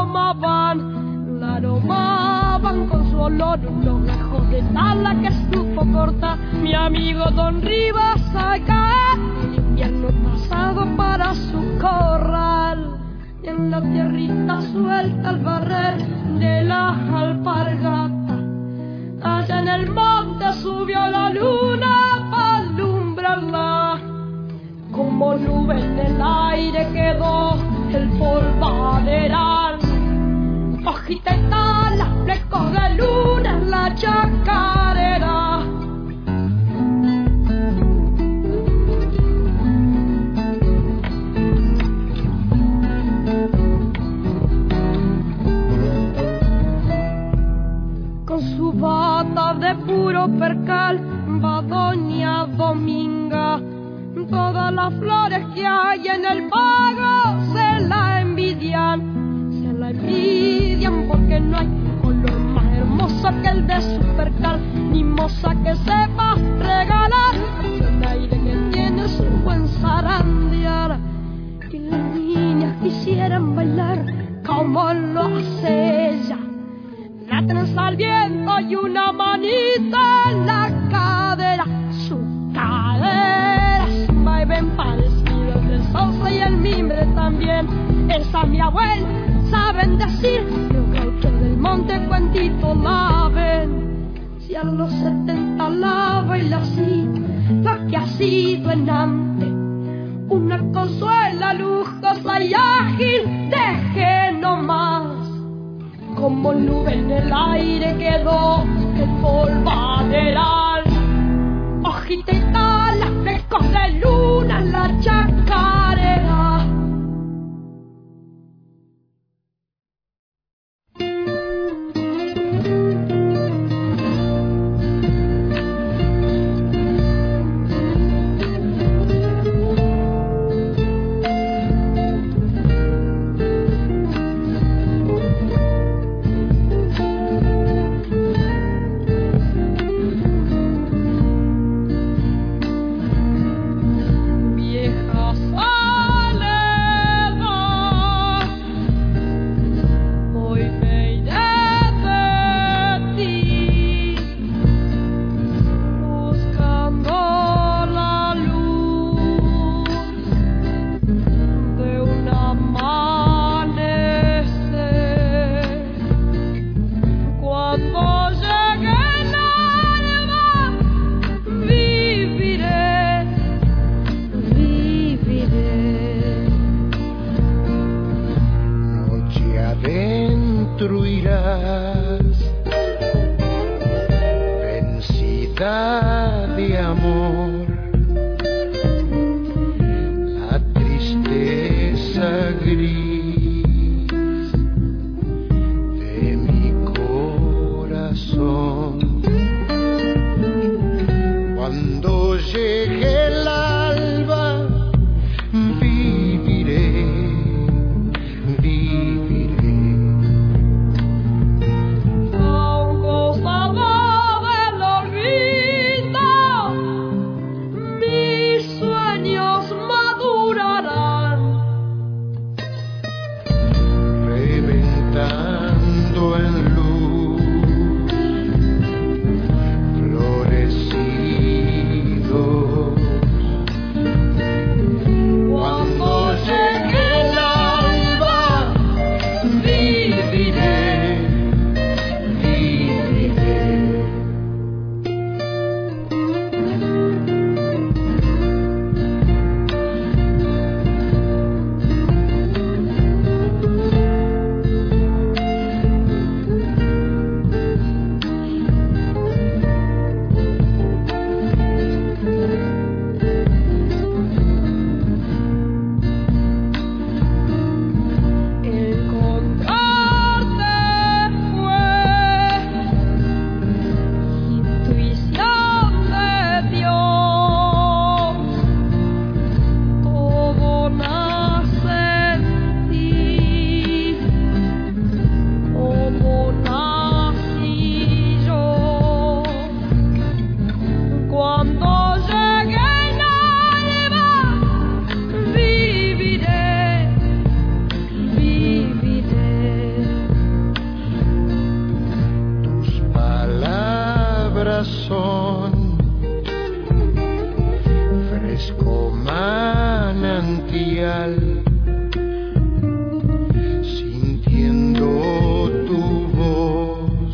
aromaban con su olor unos gajos de tala que supo cortar mi amigo Don Rivas a caer el invierno pasado para su corral. Y en la tierrita suelta al barrer de las alpargatas, allá en el monte subió la luna para alumbrarla. Como nube en el aire quedó el polvaderal, hojita y tala, flecos de luna en la chacarera. Con su bata de puro percal va doña Dominga. Todas las flores que hay en el pago se la envidian porque no hay color más hermoso que el de su percal, ni moza que sepa regalar el aire que tiene su buen zarandear. Y las niñas quisieran bailar como lo hace ella, la trenza al viento y una manita en la cadera. Su cadera es un vaivén parecido al del salsa y el mimbre también. Esa mi abuela saben decir, los gauchos del monte cuentito la ven. Si a los 70 la baila así, la que ha sido en antes una consuela lujosa y ágil, deje nomás. Como nube en el aire quedó el polvaderal, hojita y tala, flecos de luna en la chacarera. manantial, sintiendo tu voz,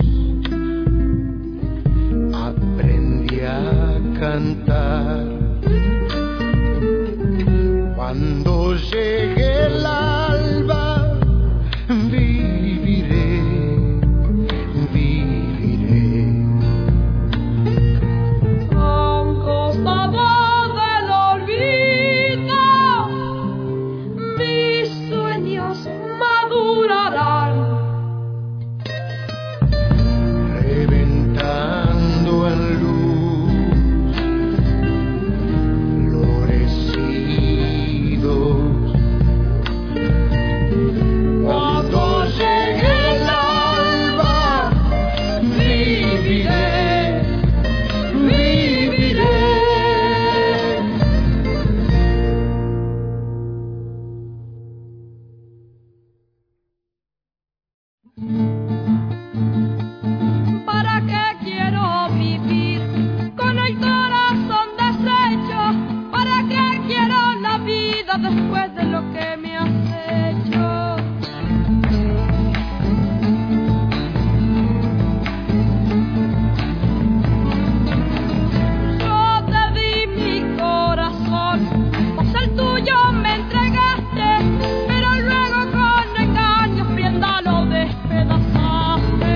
aprendí a cantar. Cuando llegue el alba, viviré, viviré. Han costado del olvido, mis sueños madurarán. Reventando en luz, florecidos. Cuando llegue el alba, viviré, viviré. ¿Para qué quiero vivir con el corazón deshecho? ¿Para qué quiero la vida después de lo que me has hecho? Yo te di mi corazón, pues el tuyo me entregaste, pero luego con engaños prenda lo despedazaste.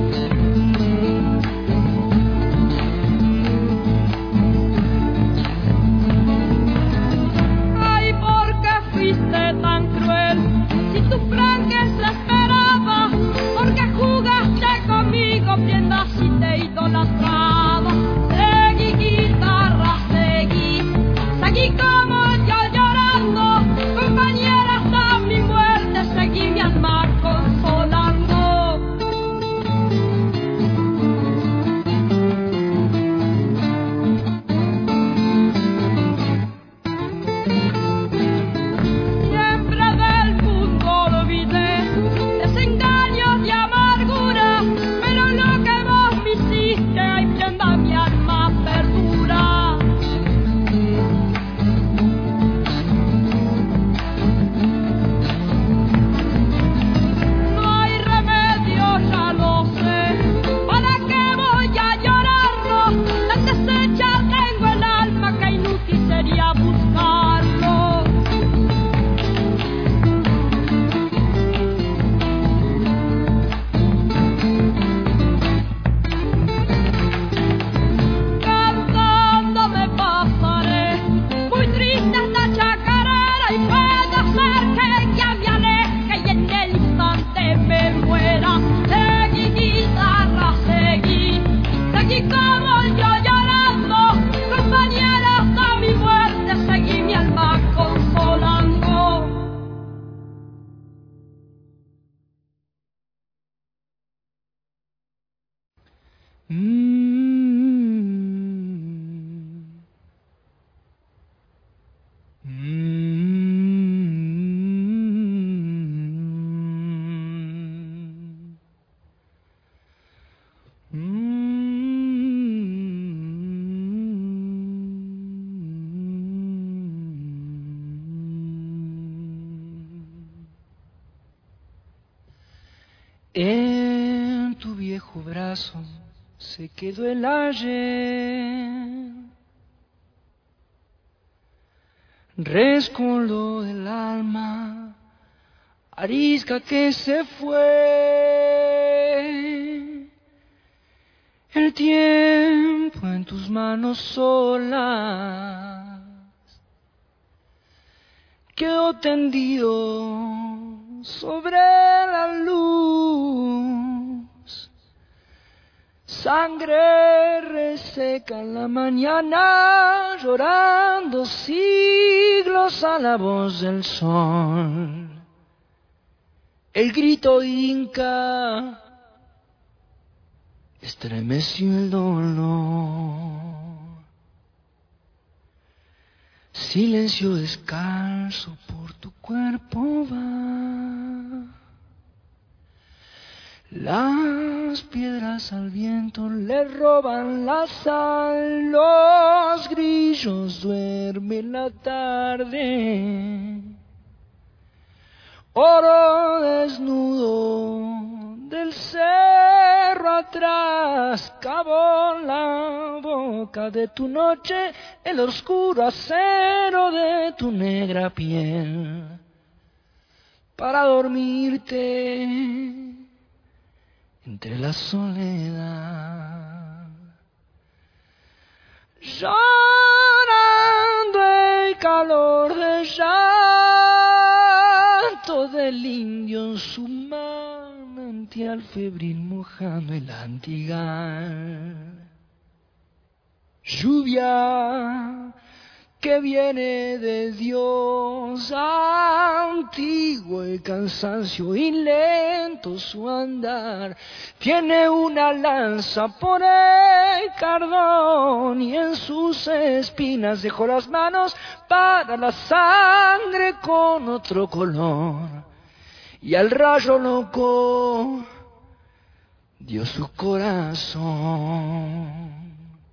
Ay, ¿por qué fuiste tan cruel? Si tu franqueza esperaba, ¿por qué jugaste conmigo, prenda, si te idolatraba? Seguí, guitarra, seguí, seguí como yo llorando, compañera, hasta mi muerte, seguí mi alma consolando. Siempre del mundo olvidé desengaños y amargura, pero lo que vos me hiciste, ay, prenda, mi alma perdura. No hay remedio, ya lo sé, ¿para qué voy a llorarlo? Tan deshecha tengo el alma que inútil sería buscarlo. Cantando me pasaré, muy triste esta chacarera, y puede ser que ya me aleje y en el instante me muera. Seguí, guitarra, seguí, seguí como yo llorando, compañera, hasta mi muerte, seguí mi alma consolando. En tu viejo brazo se quedó el ayer, rescoldo del alma, arisca que se fue. El tiempo en tus manos solas quedó tendido sobre la luz. Sangre reseca en la mañana, llorando siglos a la voz del sol. El grito inca estremeció el dolor. Silencio descalzo por tu cuerpo va. Las piedras al viento le roban la sal, los grillos duermen la tarde. Oro desnudo del cerro atrás, cavó la boca de tu noche, el oscuro acero de tu negra piel, para dormirte entre la soledad, llorando el calor del llanto del indio en su manantial febril mojando el antigal. Lluvia que viene de Dios, antiguo el cansancio y lento su andar, tiene una lanza por el cardón y en sus espinas dejó las manos para la sangre con otro color, y al rayo loco dio su corazón.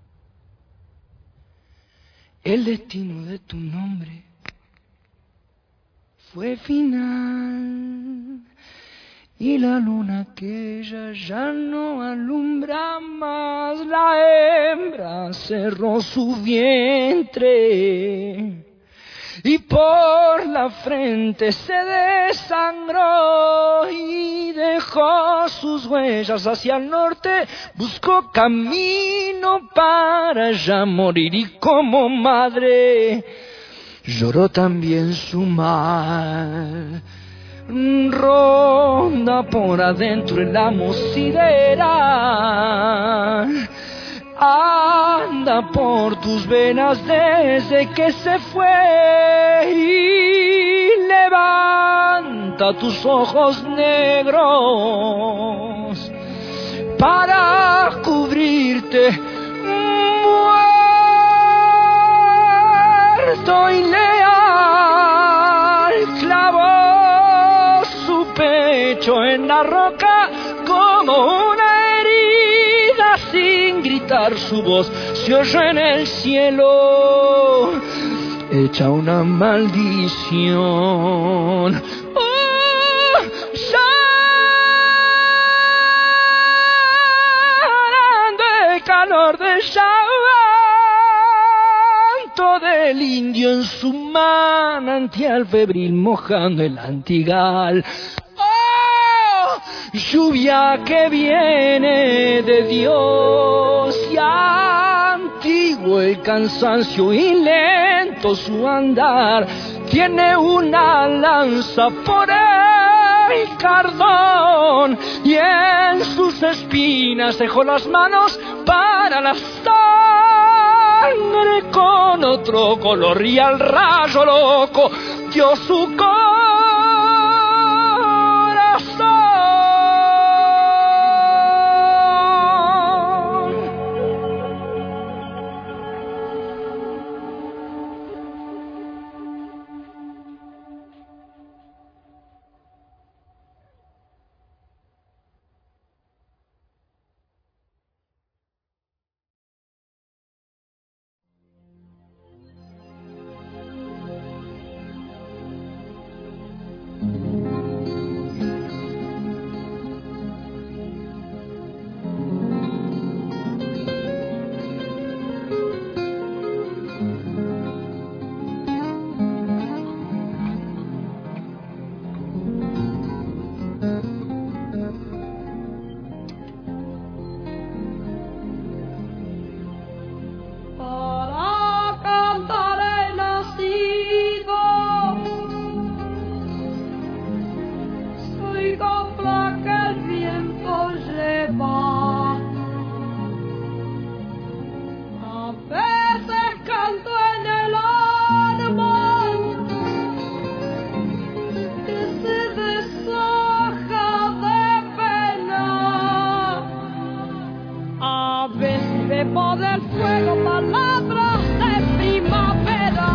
El destino de tu nombre fue final y la luna aquella ya no alumbra más. La hembra cerró su vientre y por la frente se desangró y dejó sus huellas hacia el norte, buscó camino para ya morir y como madre lloró también su mal. Ronda por adentro el amo sideral, anda por tus venas desde que se fue y levanta tus ojos negros para cubrirte, muerto y leal, clavó su pecho en la roca como una herida, sin gritar su voz se oyó en el cielo, hecha una maldición. Llorando el calor del llanto del indio en su manantial febril mojando el antigal. Lluvia que viene de Dios y antiguo el cansancio y lento su andar, tiene una lanza por el cardón y en sus espinas dejó las manos para la sangre con otro color y al rayo loco dio su corazón. Del fuego, palabras de primavera.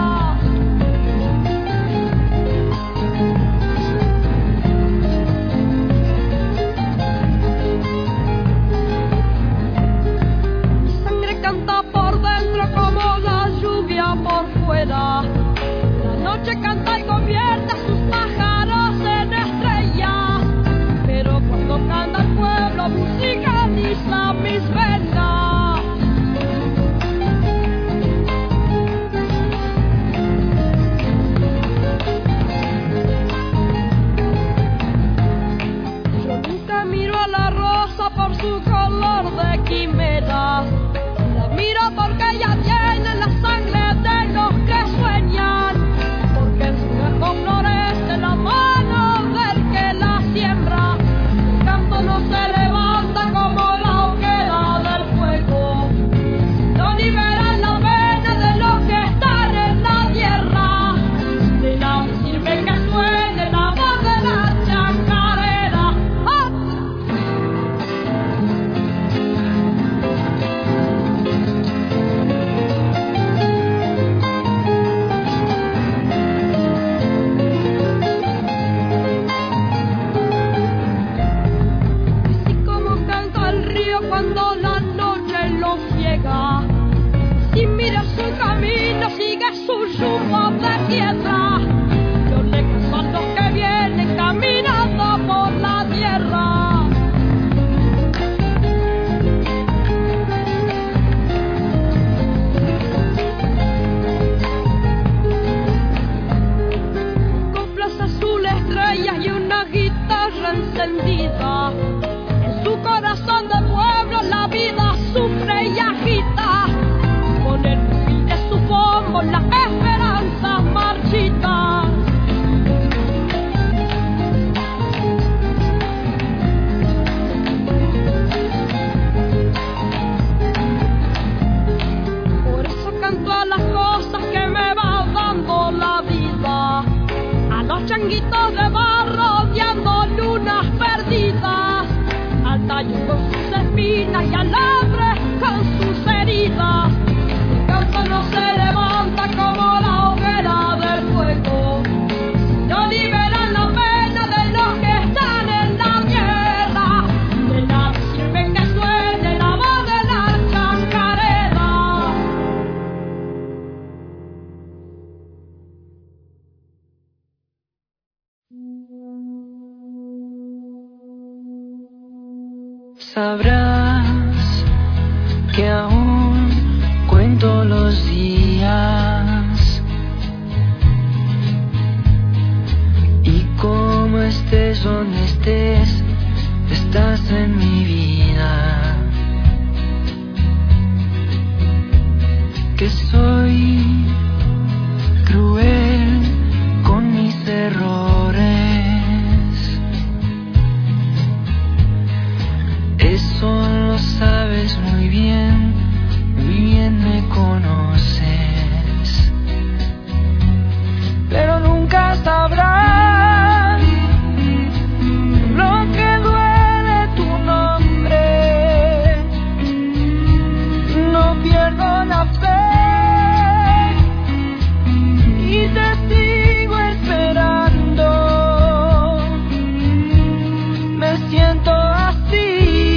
changuitos de barro rodeando lunas perdidas, al tallo con sus espinas y al hombre con sus heridas. El campo no se levanta como la hoguera del fuego, no liberan la pena de los que están en la tierra. De nada sirve que suene la voz de la chacarera. Sabrás que aún cuento los días y como estés donde estés, estás en mi vida. Que soy cruel con mis errores, eso lo sabes muy bien me conoces, pero nunca sabrás lo que duele tu nombre. No pierdo la fe y te sigo esperando. Me siento así,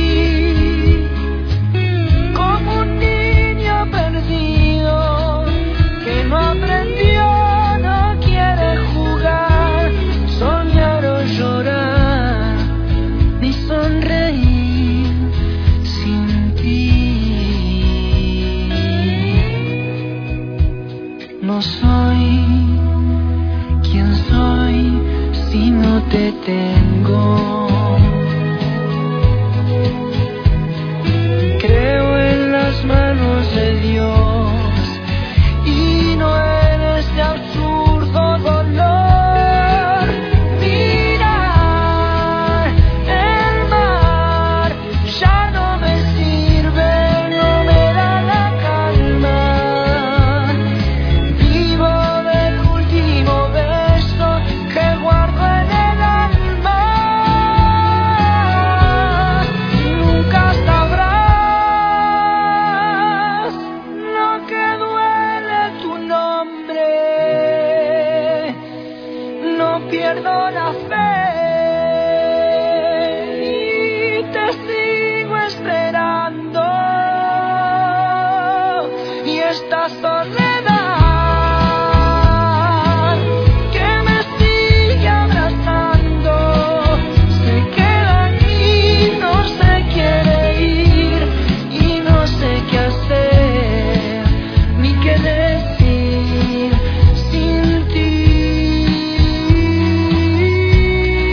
como un niño perdido que no aprendió, no quiere jugar, soñar o llorar, ni sonreír sin ti. No soy quien soy si no te tengo. Creo en las manos de Dios y no en este absurdo dolor. Mirar el mar ya no me sirve, no me da la calma. Vivo del último beso que guardo en el alma. Nunca sabrás lo que duele tu nombre. No pierdo la fe y te sigo esperando. Y esta soledad que me sigue abrazando se queda aquí, no se quiere ir y no sé qué hacer ni qué decir sin ti.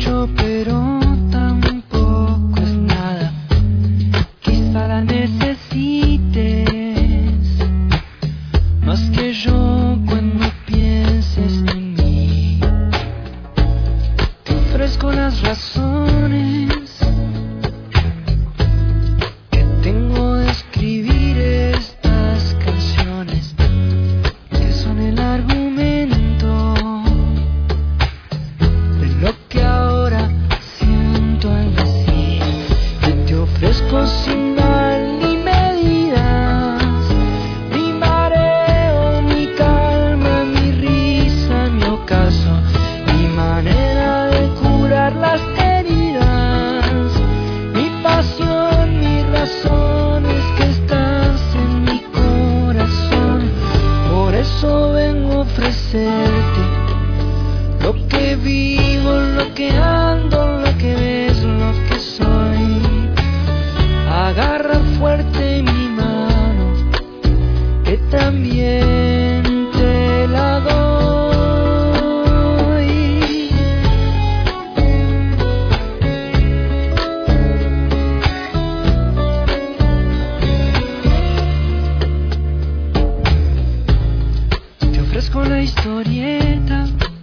mucho, pero tampoco es nada. Quizá la necesites más que yo cuando pienses en mí. Te ofrezco las razones que tengo de escribir estas canciones, que son el argumento de lo que ahora siento al decir que te ofrezco sin mal ni medidas, mi mareo, mi calma, mi risa, mi ocaso, mi manera de curar las heridas, mi pasión, mi razón es que estás en mi corazón. Por eso vengo a ofrecerte lo que vivo, lo que ando, lo que ves, lo que soy. Agarra fuerte mi mano, que también te la doy. Te ofrezco la historieta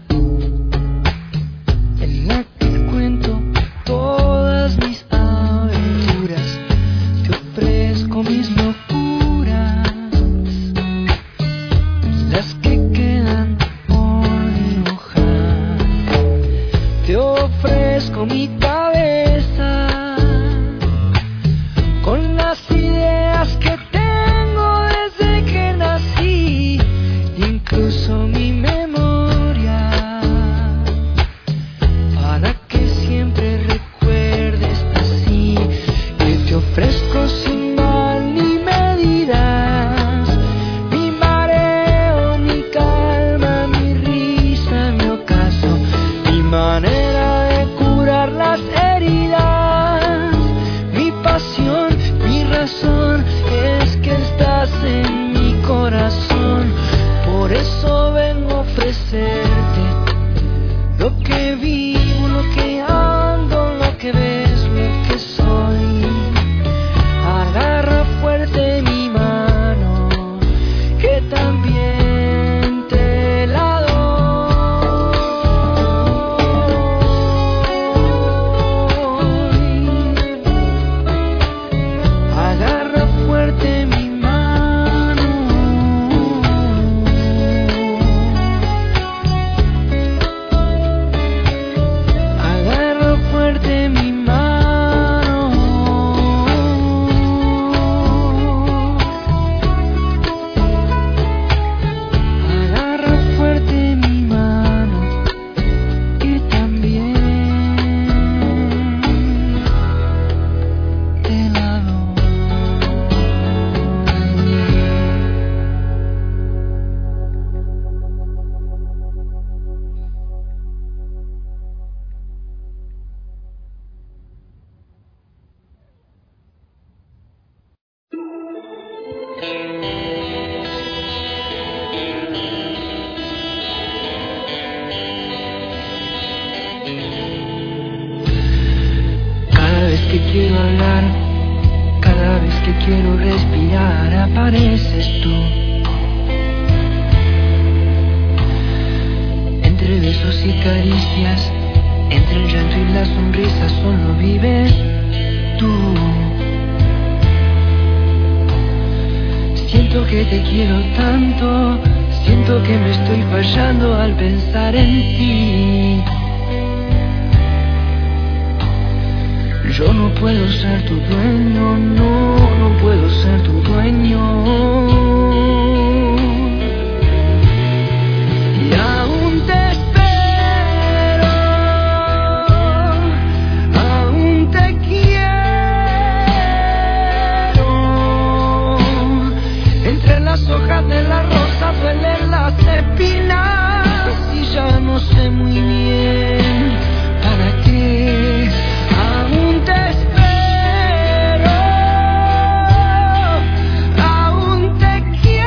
en la que cuento todas mis aventuras. Te ofrezco mis locuras, las que quedan por dibujar. Te ofrezco mi cabeza con las ideas que tengo desde que nací, incluso mi memoria, para que siempre recuerdes así. Que te ofrezco sin mal ni medidas, mi mareo, mi calma, mi risa, mi ocaso, mi manera de curar las heridas, mi pasión, mi razón es que estás en mi corazón. Por eso vengo a ofrecerte lo que vivo, lo que ando, lo que ves, lo que soy. Agarra fuerte mi mano, que también te la doy. Agarra fuerte mi mano. Agarra fuerte mi mano. Agarra fuerte mi mano, que también te la doy. Cada vez que quiero hablar, cada vez que quiero respirar, apareces tú. Entre besos y caricias, entre el llanto y la sonrisa, solo vives tú. Siento que te quiero tanto, siento que me estoy fallando al pensar en ti. Yo no puedo ser tu dueño, no puedo ser tu dueño. Y aún te espero, aún te quiero. Entre las hojas de la rosa duelen las espinas y ya no sé muy bien para qué. Aún te espero, aún te quiero.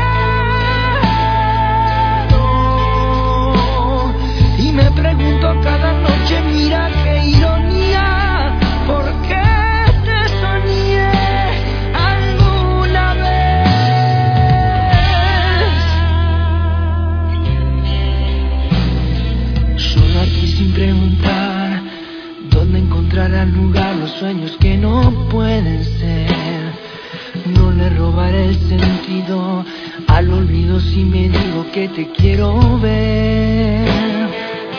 al lugar los sueños que no pueden ser. No le robaré el sentido al olvido si me digo que te quiero ver.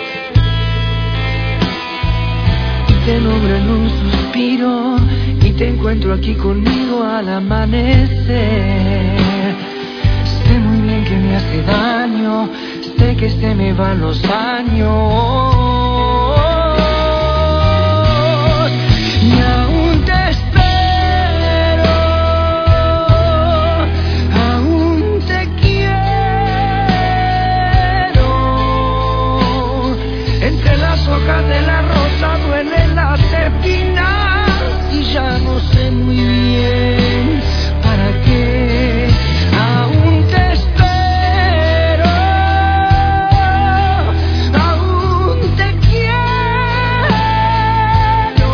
Y te nombro en un suspiro y te encuentro aquí conmigo al amanecer. Sé muy bien que me hace daño, sé que se me van los años. Y aún te espero, aún te quiero. Entre las hojas de la rosa duelen las espinas y ya no sé muy bien para qué. Aún te espero, aún te quiero.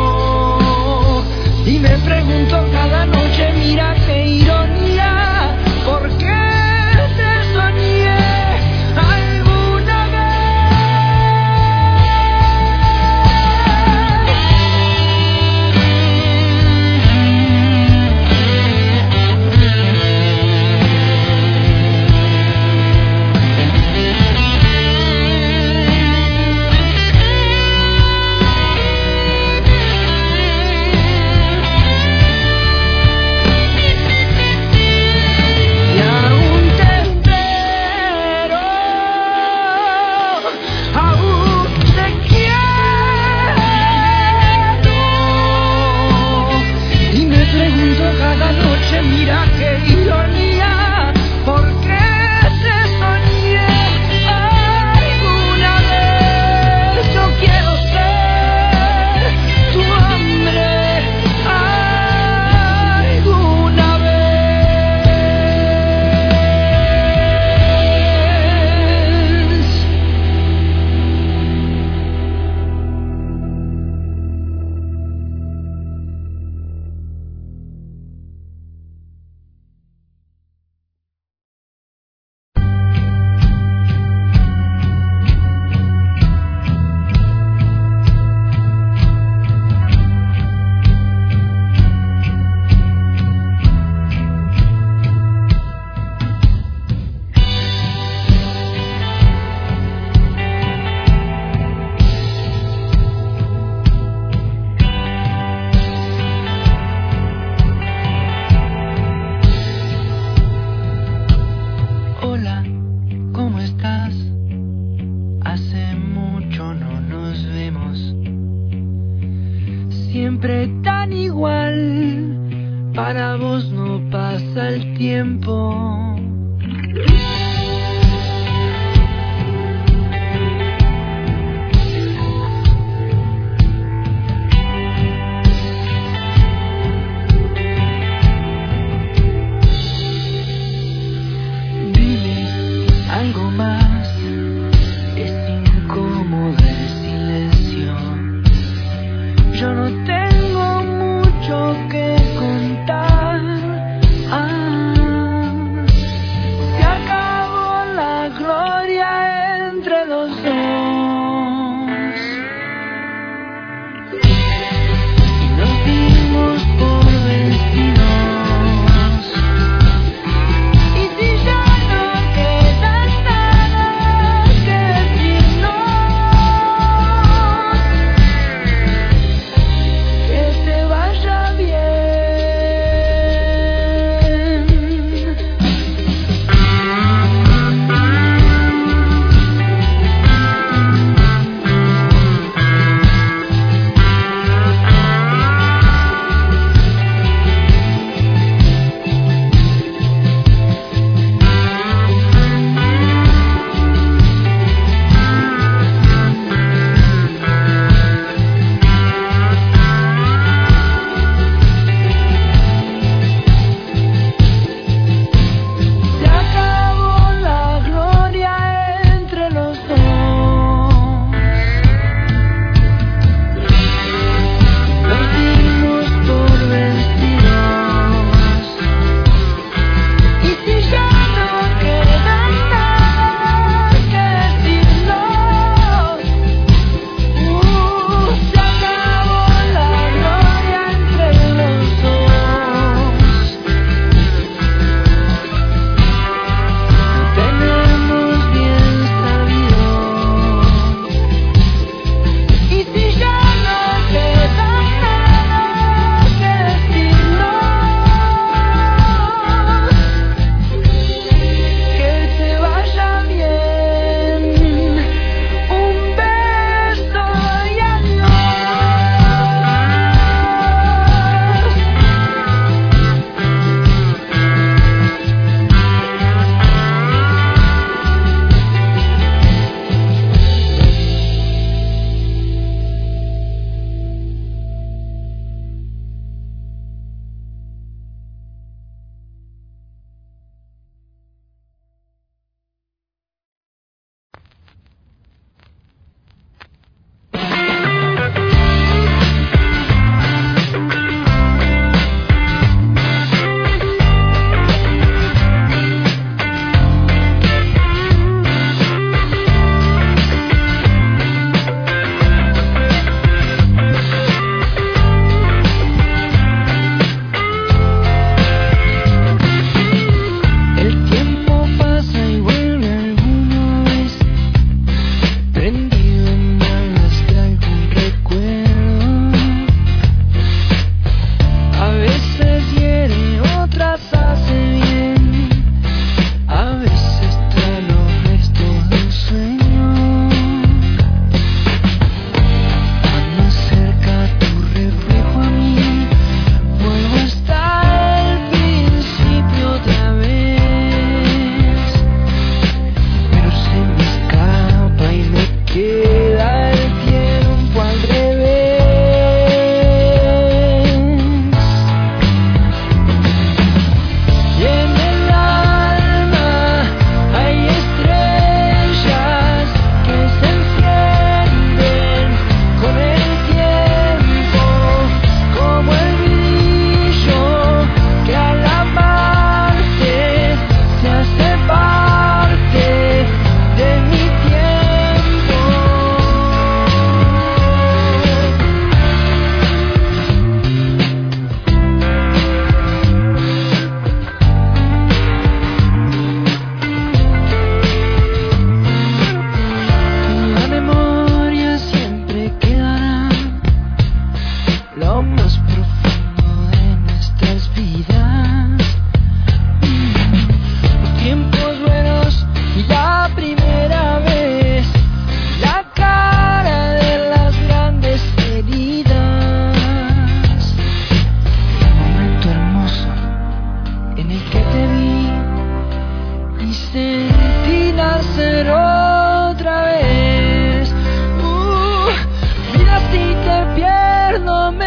Y me pregunto cada noche, mira qué ironía, ¿por qué te soñé alguna mira qué ironía, ¿por qué te soñé alguna vez? Yo quiero ser tu hombre alguna vez. Hola, ¿cómo estás? Hace mucho no nos vemos. Siempre tan igual, para vos no pasa el tiempo. Algo más, es incómodo el silencio. Yo no tengo mucho que contar.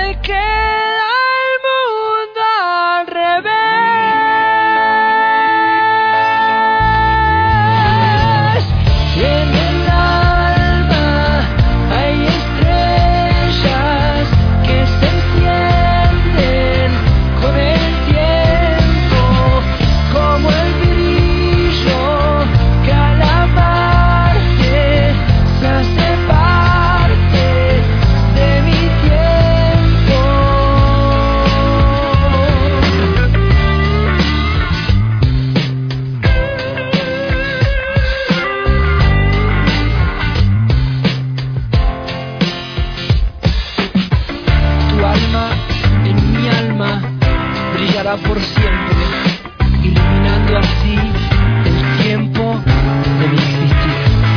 queda el mundo al revés. Y en el alma hay estrellas que se encienden con el tiempo, como el brillo que al amarte se hace parte de mi tiempo. Tu alma en mi alma brillará por siempre, iluminando así el tiempo de mi existir.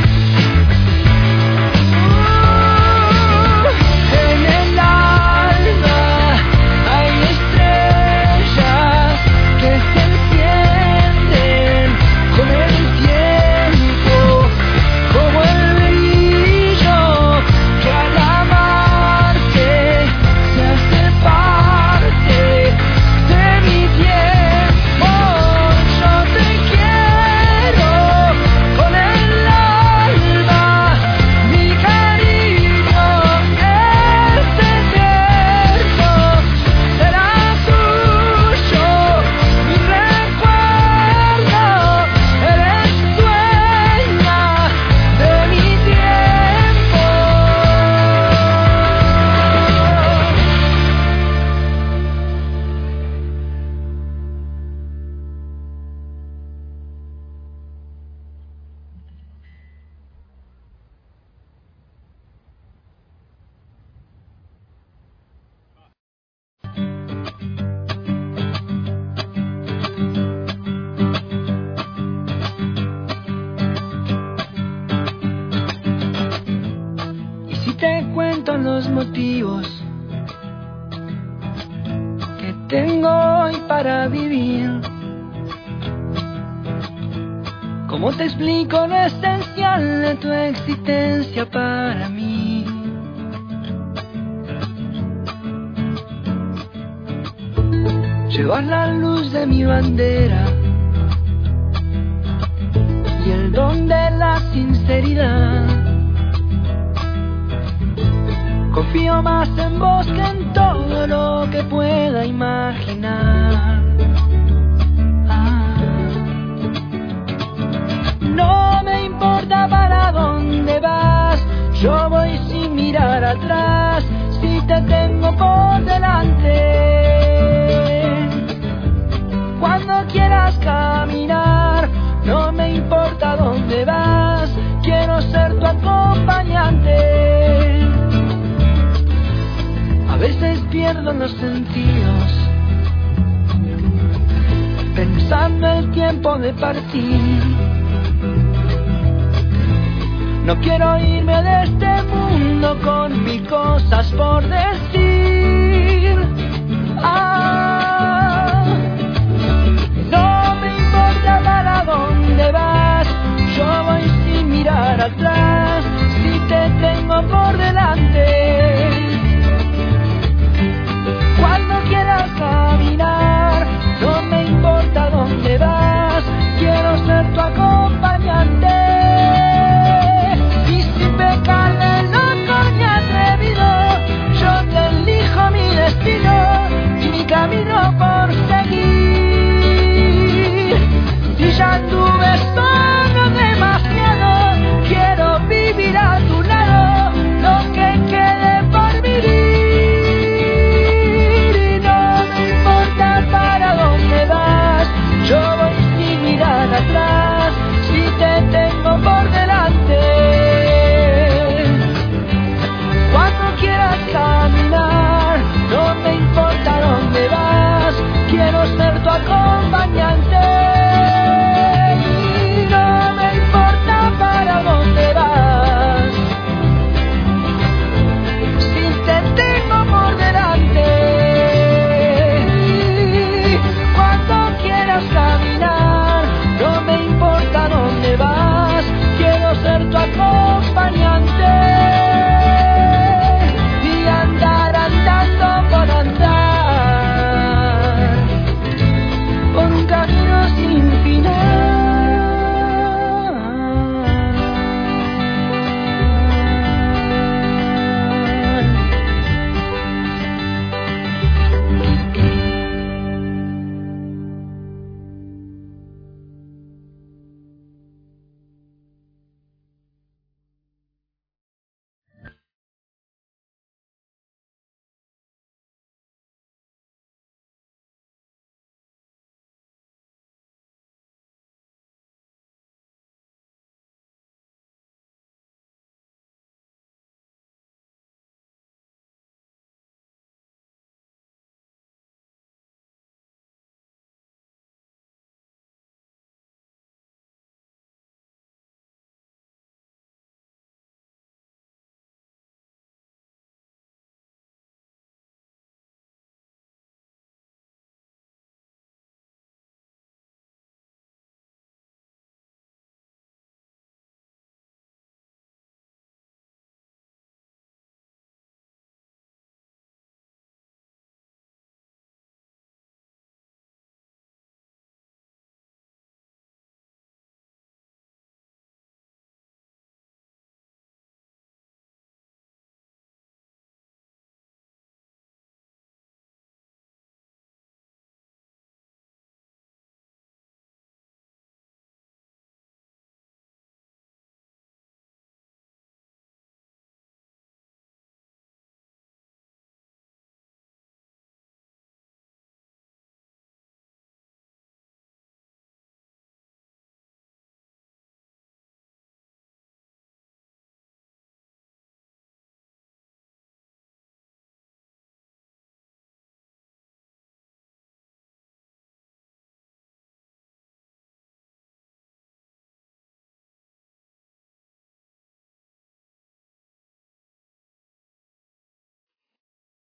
En el alma hay estrellas que se encienden con el tiempo, como el brillo que al amarte se hace parte de mi tiempo. Yo te quiero con el alma, mi cariño es eterno, será tuyo mi recuerdo, eres dueña de mi tiempo. Y si te cuento los motivos que tengo hoy para vivir, ¿cómo te explico lo esencial de tu existencia para mí? Llevas la luz de mi bandera y el don de la sinceridad. Confío más en vos que en todo lo que pueda imaginar. No me importa para dónde vas, yo voy sin mirar atrás, si te tengo por delante. Cuando quieras caminar, no me importa dónde vas, quiero ser tu acompañante. A veces pierdo los sentidos, pensando el tiempo de partir. No quiero irme de este mundo con mil cosas por decir.